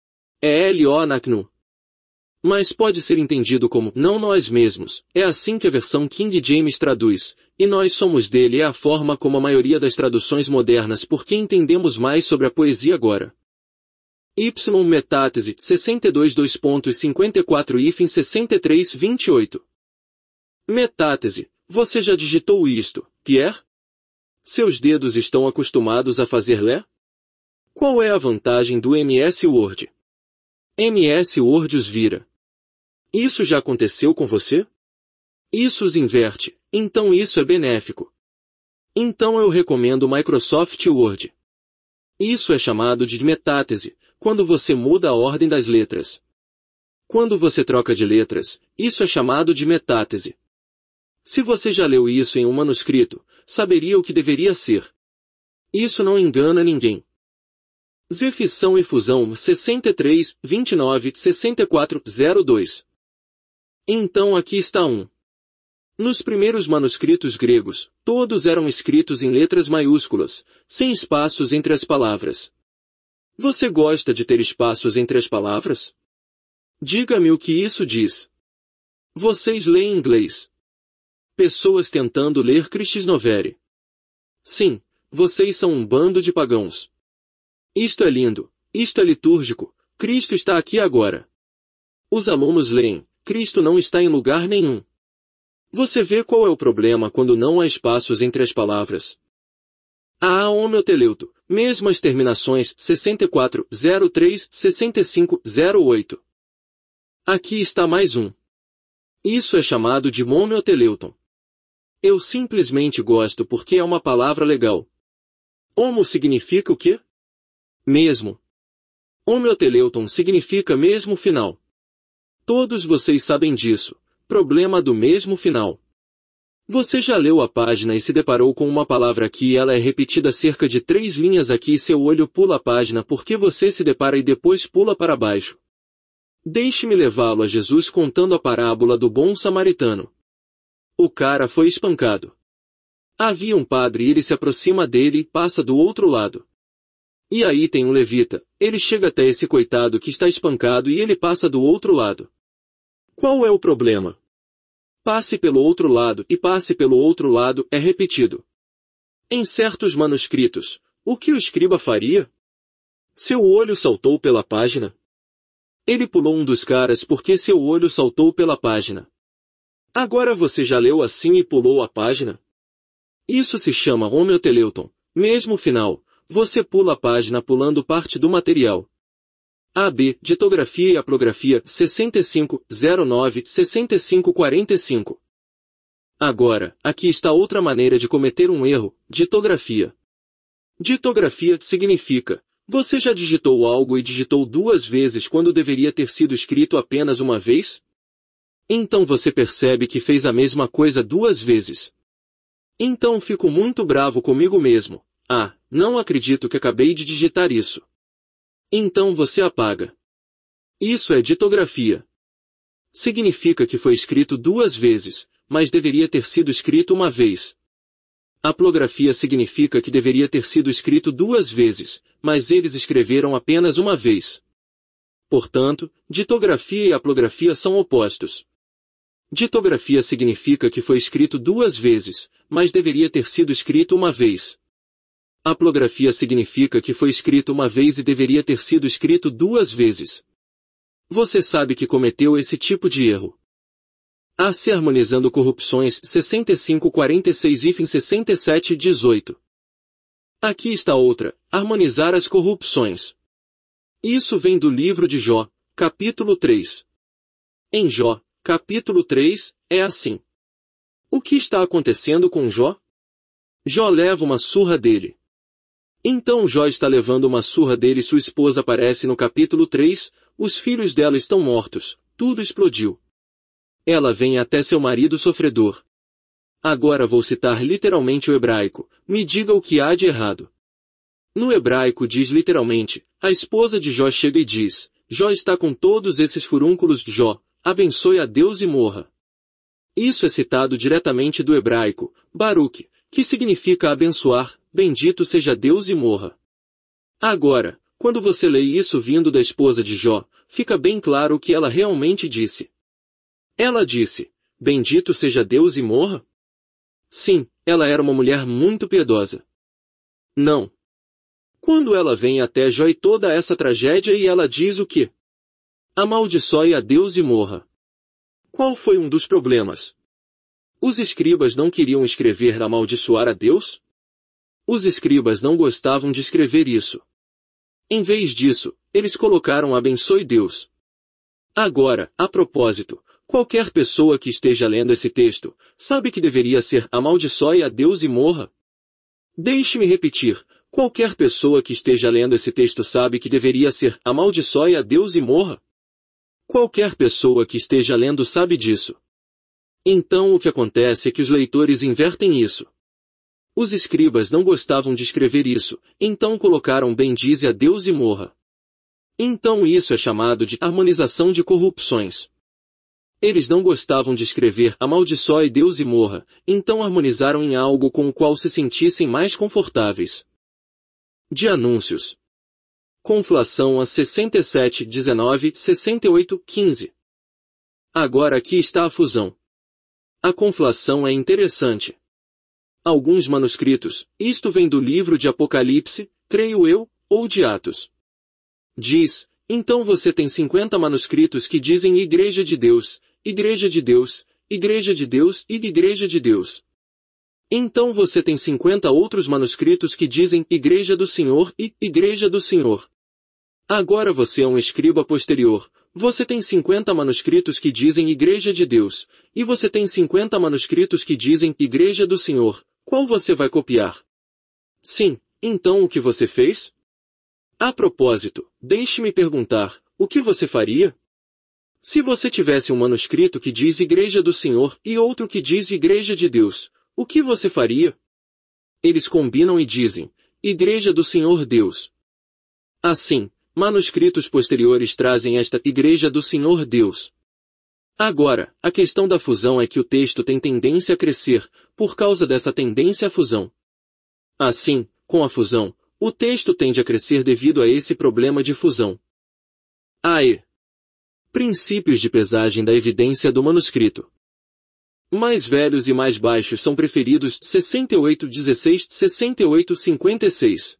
É Elionaknu. Mas pode ser entendido como não nós mesmos, é assim que a versão King James traduz, e nós somos dele é a forma como a maioria das traduções modernas porque entendemos mais sobre a poesia agora. Y metátese sessenta e dois dois ponto cinquenta e quatro hífen sessenta e três vinte e oito. Metátese, você já digitou isto, Pierre? Seus dedos estão acostumados a fazer Lé? Qual é a vantagem do M S Word? M S Word os vira. Isso já aconteceu com você? Isso os inverte, então isso é benéfico. Então eu recomendo o Microsoft Word. Isso é chamado de metátese, quando você muda a ordem das letras. Quando você troca de letras, isso é chamado de metátese. Se você já leu isso em um manuscrito, saberia o que deveria ser. Isso não engana ninguém. Zefissão e fusão sessenta e três, vinte e nove, sessenta e quatro, zero dois. Então aqui está um. Nos primeiros manuscritos gregos, todos eram escritos em letras maiúsculas, sem espaços entre as palavras. Você gosta de ter espaços entre as palavras? Diga-me o que isso diz. Vocês leem inglês. Pessoas tentando ler Christ's Novelty. Sim, vocês são um bando de pagãos. Isto é lindo, isto é litúrgico, Cristo está aqui agora. Os alunos leem, Cristo não está em lugar nenhum. Você vê qual é o problema quando não há espaços entre as palavras? A homeoteleuto, mesmo as terminações sessenta e quatro, zero três, sessenta e cinco, zero oito. Aqui está mais um. Isso é chamado de homeoteleuton. Eu simplesmente gosto porque é uma palavra legal. Homo significa o quê? Mesmo. Homeoteleuton significa mesmo final. Todos vocês sabem disso. Problema do mesmo final. Você já leu a página e se deparou com uma palavra aqui e ela é repetida cerca de três linhas aqui e seu olho pula a página porque você se depara e depois pula para baixo. Deixe-me levá-lo a Jesus contando a parábola do bom samaritano. O cara foi espancado. Havia um padre e ele se aproxima dele e passa do outro lado. E aí tem um levita, ele chega até esse coitado que está espancado e ele passa do outro lado. Qual é o problema? Passe pelo outro lado e passe pelo outro lado é repetido. Em certos manuscritos, o que o escriba faria? Seu olho saltou pela página? Ele pulou um dos caras porque seu olho saltou pela página. Agora você já leu assim e pulou a página? Isso se chama homeoteleuton, mesmo final, você pula a página pulando parte do material. A B, ditografia e aplografia, sessenta e cinco, zero nove, sessenta e cinco, quarenta e cinco. Agora, aqui está outra maneira de cometer um erro, ditografia. Ditografia significa, você já digitou algo e digitou duas vezes quando deveria ter sido escrito apenas uma vez? Então você percebe que fez a mesma coisa duas vezes. Então fico muito bravo comigo mesmo. Ah, não acredito que acabei de digitar isso. Então você apaga. Isso é ditografia. Significa que foi escrito duas vezes, mas deveria ter sido escrito uma vez. Aplografia significa que deveria ter sido escrito duas vezes, mas eles escreveram apenas uma vez. Portanto, ditografia e aplografia são opostos. Ditografia significa que foi escrito duas vezes, mas deveria ter sido escrito uma vez. Aplografia significa que foi escrito uma vez e deveria ter sido escrito duas vezes. Você sabe que cometeu esse tipo de erro. A C harmonizando corrupções sessenta e cinco, quarenta e seis e sessenta e sete, dezoito. Aqui está outra, harmonizar as corrupções. Isso vem do livro de Jó, capítulo três. Em Jó, capítulo três, é assim. O que está acontecendo com Jó? Jó leva uma surra dele. Então Jó está levando uma surra dele e sua esposa aparece no capítulo três, os filhos dela estão mortos, tudo explodiu. Ela vem até seu marido sofredor. Agora vou citar literalmente o hebraico, me diga o que há de errado. No hebraico diz literalmente, a esposa de Jó chega e diz, Jó está com todos esses furúnculos de Jó, abençoe a Deus e morra. Isso é citado diretamente do hebraico, Baruch, que significa abençoar, bendito seja Deus e morra. Agora, quando você lê isso vindo da esposa de Jó, fica bem claro o que ela realmente disse. Ela disse, bendito seja Deus e morra? Sim, ela era uma mulher muito piedosa. Não. Quando ela vem até Jó e toda essa tragédia e ela diz o quê? Amaldiçoe a Deus e morra. Qual foi um dos problemas? Os escribas não queriam escrever amaldiçoar a Deus? Os escribas não gostavam de escrever isso. Em vez disso, eles colocaram abençoe Deus. Agora, a propósito, qualquer pessoa que esteja lendo esse texto, sabe que deveria ser amaldiçoe a Deus e morra? Deixe-me repetir, qualquer pessoa que esteja lendo esse texto sabe que deveria ser amaldiçoe a Deus e morra? Qualquer pessoa que esteja lendo sabe disso. Então o que acontece é que os leitores invertem isso. Os escribas não gostavam de escrever isso, então colocaram bendize a Deus e morra. Então isso é chamado de harmonização de corrupções. Eles não gostavam de escrever amaldiçoe Deus e morra, então harmonizaram em algo com o qual se sentissem mais confortáveis. De anúncios. Conflação a sessenta e sete, dezenove, sessenta e oito, quinze. Agora aqui está a fusão. A conflação é interessante. Alguns manuscritos, isto vem do livro de Apocalipse, creio eu, ou de Atos. Diz, então você tem cinquenta manuscritos que dizem Igreja de Deus, Igreja de Deus, Igreja de Deus e Igreja de Deus. Então você tem cinquenta outros manuscritos que dizem Igreja do Senhor e Igreja do Senhor. Agora você é um escriba posterior. Você tem cinquenta manuscritos que dizem Igreja de Deus, e você tem cinquenta manuscritos que dizem Igreja do Senhor. Qual você vai copiar? Sim, então o que você fez? A propósito, deixe-me perguntar, o que você faria? Se você tivesse um manuscrito que diz Igreja do Senhor e outro que diz Igreja de Deus, o que você faria? Eles combinam e dizem, Igreja do Senhor Deus. Assim, manuscritos posteriores trazem esta Igreja do Senhor Deus. Agora, a questão da fusão é que o texto tem tendência a crescer, por causa dessa tendência à fusão. Assim, com a fusão, o texto tende a crescer devido a esse problema de fusão. A E. Princípios de pesagem da evidência do manuscrito. Mais velhos e mais baixos são preferidos sessenta e oito dezesseis, sessenta e oito cinquenta e seis.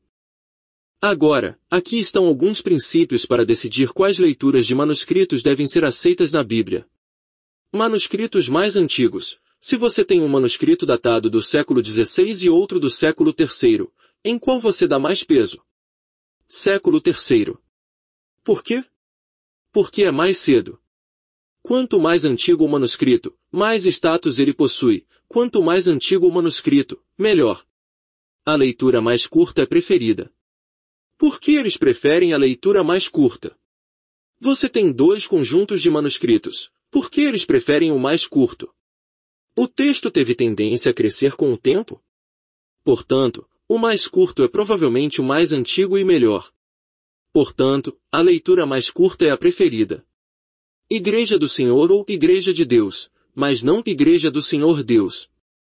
Agora, aqui estão alguns princípios para decidir quais leituras de manuscritos devem ser aceitas na Bíblia. Manuscritos mais antigos. Se você tem um manuscrito datado do século dezesseis e outro do século terceiro, em qual você dá mais peso? Século terceiro. Por quê? Porque é mais cedo. Quanto mais antigo o manuscrito, mais status ele possui. Quanto mais antigo o manuscrito, melhor. A leitura mais curta é preferida. Por que eles preferem a leitura mais curta? Você tem dois conjuntos de manuscritos. Por que eles preferem o mais curto? O texto teve tendência a crescer com o tempo? Portanto, o mais curto é provavelmente o mais antigo e melhor. Portanto, a leitura mais curta é a preferida. Igreja do Senhor ou Igreja de Deus, mas não Igreja do Senhor Deus.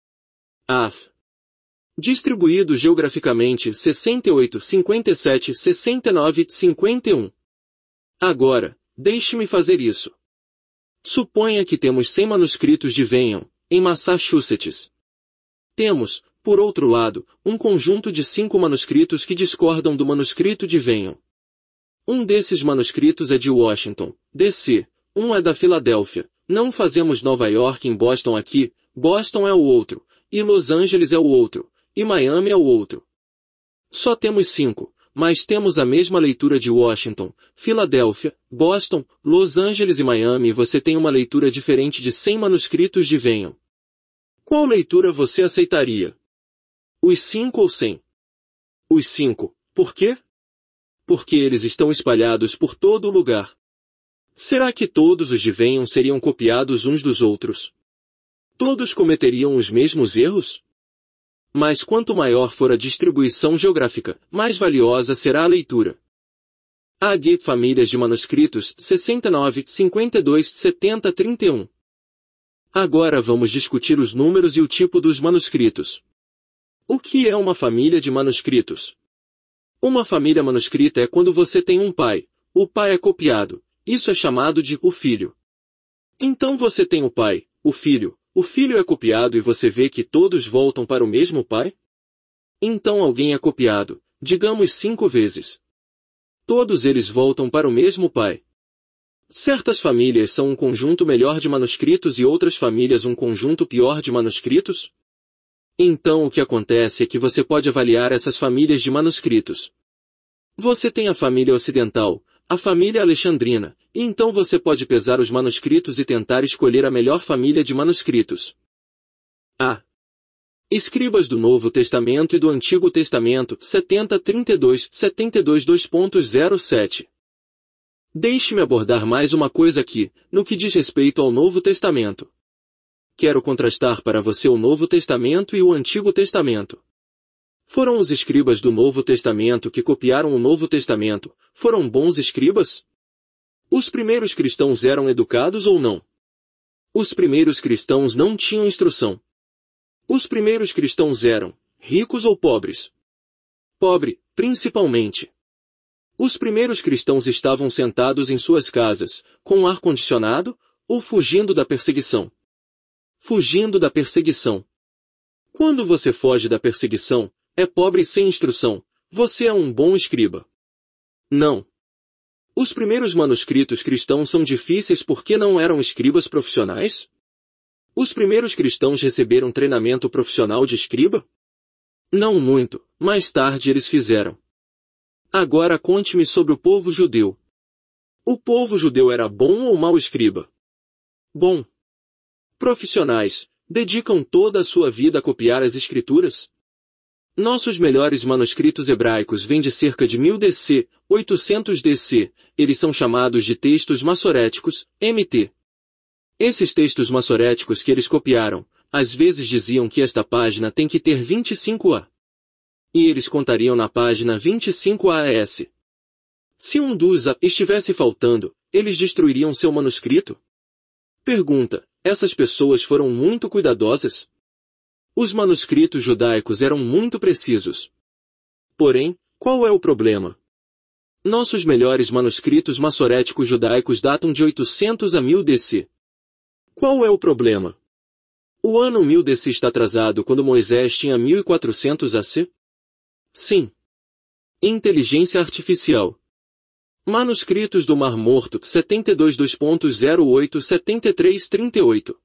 A F. Distribuído geograficamente sessenta e oito, cinquenta e sete, sessenta e nove, cinquenta e um. Agora, deixe-me fazer isso. Suponha que temos cem manuscritos de Venham, em Massachusetts. Temos, por outro lado, um conjunto de cinco manuscritos que discordam do manuscrito de Venham. Um desses manuscritos é de Washington, D C, um é da Filadélfia, não fazemos Nova York em Boston aqui, Boston é o outro, e Los Angeles é o outro, e Miami é o outro. Só temos cinco, mas temos a mesma leitura de Washington, Filadélfia, Boston, Los Angeles e Miami e você tem uma leitura diferente de cem manuscritos de Venham. Qual leitura você aceitaria? Os cinco ou cem? Os cinco. Por quê? Porque eles estão espalhados por todo o lugar. Será que todos os de Venham seriam copiados uns dos outros? Todos cometeriam os mesmos erros? Mas quanto maior for a distribuição geográfica, mais valiosa será a leitura. A G. Famílias de manuscritos, sessenta e nove, cinquenta e dois, setenta, trinta e um. Agora vamos discutir os números e o tipo dos manuscritos. O que é uma família de manuscritos? Uma família manuscrita é quando você tem um pai. O pai é copiado. Isso é chamado de o filho. Então você tem o pai, o filho, o filho é copiado e você vê que todos voltam para o mesmo pai? Então alguém é copiado, digamos cinco vezes. Todos eles voltam para o mesmo pai. Certas famílias são um conjunto melhor de manuscritos e outras famílias um conjunto pior de manuscritos? Então o que acontece é que você pode avaliar essas famílias de manuscritos. Você tem a família ocidental, a família alexandrina, e então você pode pesar os manuscritos e tentar escolher a melhor família de manuscritos. A. Escribas do Novo Testamento e do Antigo Testamento, setenta, trinta e dois, setenta e dois, dois ponto zero sete. Deixe-me abordar mais uma coisa aqui, no que diz respeito ao Novo Testamento. Quero contrastar para você o Novo Testamento e o Antigo Testamento. Foram os escribas do Novo Testamento que copiaram o Novo Testamento, foram bons escribas? Os primeiros cristãos eram educados ou não? Os primeiros cristãos não tinham instrução. Os primeiros cristãos eram ricos ou pobres? Pobre, principalmente. Os primeiros cristãos estavam sentados em suas casas, com ar-condicionado, ou fugindo da perseguição? Fugindo da perseguição. Quando você foge da perseguição, é pobre sem instrução, você é um bom escriba. Não. Os primeiros manuscritos cristãos são difíceis porque não eram escribas profissionais? Os primeiros cristãos receberam treinamento profissional de escriba? Não muito, mais tarde eles fizeram. Agora conte-me sobre o povo judeu. O povo judeu era bom ou mau escriba? Bom. Profissionais, dedicam toda a sua vida a copiar as escrituras? Nossos melhores manuscritos hebraicos vêm de cerca de mil D C, oitocentos D C, eles são chamados de textos massoréticos, M T. Esses textos massoréticos que eles copiaram, às vezes diziam que esta página tem que ter vinte e cinco A. E eles contariam na página vinte e cinco A S. Se um dos A estivesse faltando, eles destruiriam seu manuscrito? Pergunta, essas pessoas foram muito cuidadosas? Os manuscritos judaicos eram muito precisos. Porém, qual é o problema? Nossos melhores manuscritos massoréticos judaicos datam de oitocentos a mil D C. Qual é o problema? O ano mil D C está atrasado quando Moisés tinha mil e quatrocentos A C? Sim. Inteligência artificial. Manuscritos do Mar Morto, setenta e dois ponto zero oito setenta e três trinta e oito.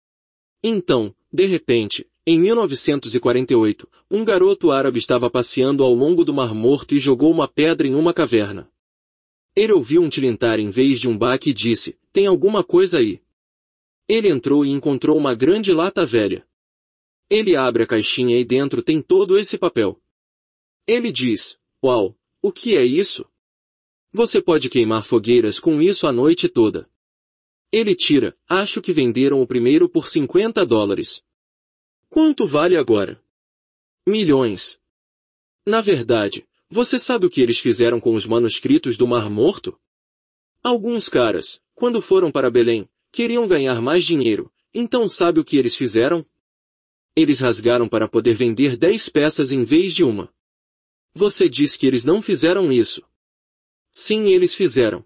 Então, de repente, em mil novecentos e quarenta e oito, um garoto árabe estava passeando ao longo do Mar Morto e jogou uma pedra em uma caverna. Ele ouviu um tilintar em vez de um baque e disse, tem alguma coisa aí. Ele entrou e encontrou uma grande lata velha. Ele abre a caixinha e dentro tem todo esse papel. Ele diz, uau, o que é isso? Você pode queimar fogueiras com isso a noite toda. Ele tira, acho que venderam o primeiro por cinquenta dólares. Quanto vale agora? Milhões. Na verdade, você sabe o que eles fizeram com os manuscritos do Mar Morto? Alguns caras, quando foram para Belém, queriam ganhar mais dinheiro, então sabe o que eles fizeram? Eles rasgaram para poder vender dez peças em vez de uma. Você diz que eles não fizeram isso. Sim, eles fizeram.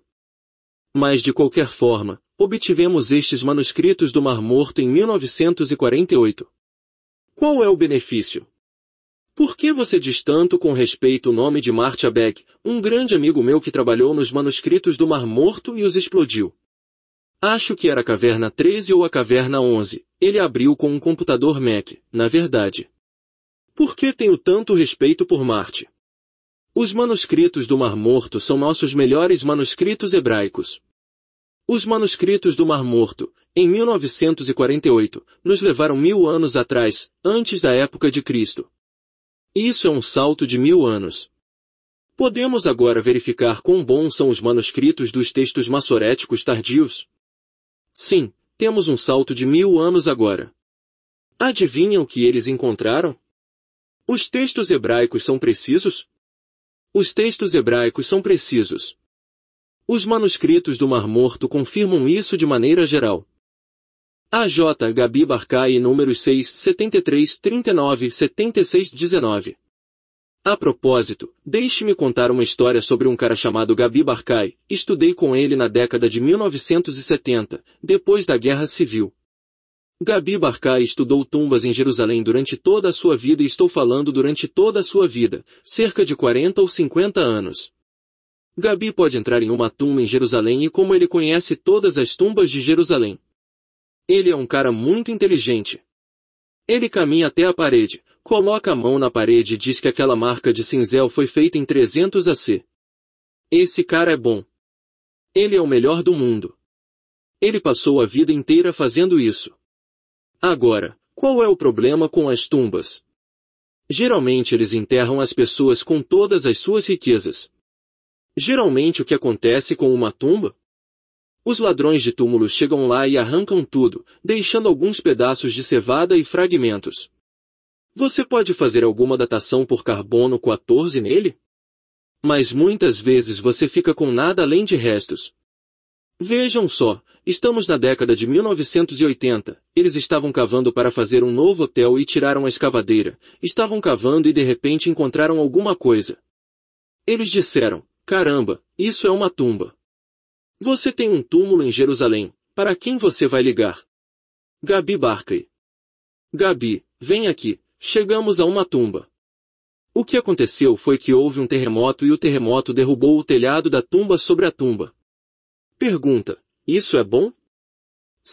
Mas de qualquer forma, obtivemos estes manuscritos do Mar Morto em mil novecentos e quarenta e oito. Qual é o benefício? Por que você diz tanto com respeito ao nome de Martia Beck, um grande amigo meu que trabalhou nos manuscritos do Mar Morto e os explodiu? Acho que era a Caverna treze ou a Caverna onze, ele abriu com um computador Mac, na verdade. Por que tenho tanto respeito por Marte? Os manuscritos do Mar Morto são nossos melhores manuscritos hebraicos. Os manuscritos do Mar Morto, em mil novecentos e quarenta e oito, nos levaram mil anos atrás, antes da época de Cristo. Isso é um salto de mil anos. Podemos agora verificar quão bons são os manuscritos dos textos massoréticos tardios? Sim, temos um salto de mil anos agora. Adivinham o que eles encontraram? Os textos hebraicos são precisos? Os textos hebraicos são precisos. Os manuscritos do Mar Morto confirmam isso de maneira geral. A J. Gabi Barkay, números seis, setenta e três, trinta e nove, setenta e seis, dezenove. A propósito, deixe-me contar uma história sobre um cara chamado Gabi Barkay. Estudei com ele na década de mil novecentos e setenta, depois da Guerra Civil. Gabi Barkay estudou tumbas em Jerusalém durante toda a sua vida e estou falando durante toda a sua vida, cerca de quarenta ou cinquenta anos. Gabi pode entrar em uma tumba em Jerusalém e como ele conhece todas as tumbas de Jerusalém. Ele é um cara muito inteligente. Ele caminha até a parede, coloca a mão na parede e diz que aquela marca de cinzel foi feita em trezentos A C. Esse cara é bom. Ele é o melhor do mundo. Ele passou a vida inteira fazendo isso. Agora, qual é o problema com as tumbas? Geralmente eles enterram as pessoas com todas as suas riquezas. Geralmente o que acontece com uma tumba? Os ladrões de túmulos chegam lá e arrancam tudo, deixando alguns pedaços de cevada e fragmentos. Você pode fazer alguma datação por carbono quatorze nele? Mas muitas vezes você fica com nada além de restos. Vejam só, estamos na década de mil novecentos e oitenta, eles estavam cavando para fazer um novo hotel e tiraram a escavadeira, estavam cavando e de repente encontraram alguma coisa. Eles disseram, caramba, isso é uma tumba. Você tem um túmulo em Jerusalém, para quem você vai ligar? Gabi Barkay. Gabi, vem aqui, chegamos a uma tumba. O que aconteceu foi que houve um terremoto e o terremoto derrubou o telhado da tumba sobre a tumba. Pergunta, isso é bom? Sim,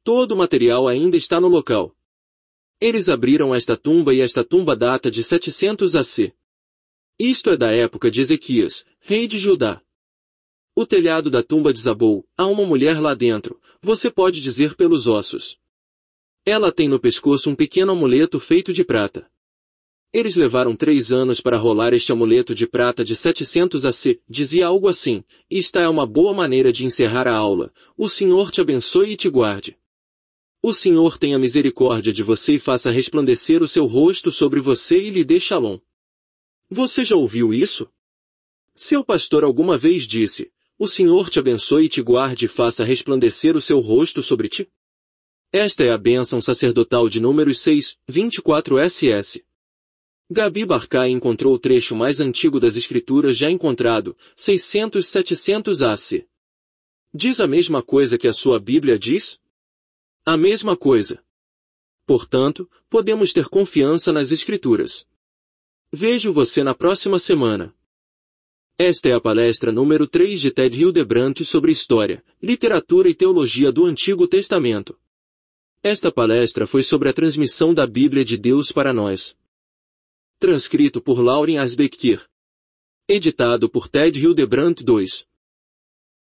Todo o material ainda está no local. Eles abriram esta tumba e esta tumba data de setecentos A C. Isto é da época de Ezequias, rei de Judá. O telhado da tumba desabou, há uma mulher lá dentro, você pode dizer pelos ossos. Ela tem no pescoço um pequeno amuleto feito de prata. Eles levaram três anos para rolar este amuleto de prata de setecentos A C, dizia algo assim, e esta é uma boa maneira de encerrar a aula, o Senhor te abençoe e te guarde. O Senhor tenha misericórdia de você e faça resplandecer o seu rosto sobre você e lhe dê shalom. Você já ouviu isso? Seu pastor alguma vez disse, o Senhor te abençoe e te guarde e faça resplandecer o seu rosto sobre ti? Esta é a bênção sacerdotal de Números seis, vinte e quatro S S. Gabi Barkai encontrou o trecho mais antigo das Escrituras já encontrado, seiscentos setecentos A C. Diz a mesma coisa que a sua Bíblia diz? A mesma coisa. Portanto, podemos ter confiança nas Escrituras. Vejo você na próxima semana. Esta é a palestra número três de Ted Hildebrandt sobre História, Literatura e Teologia do Antigo Testamento. Esta palestra foi sobre a transmissão da Bíblia de Deus para nós. Transcrito por Lauren Asbekir. Editado por Ted Hildebrandt dois.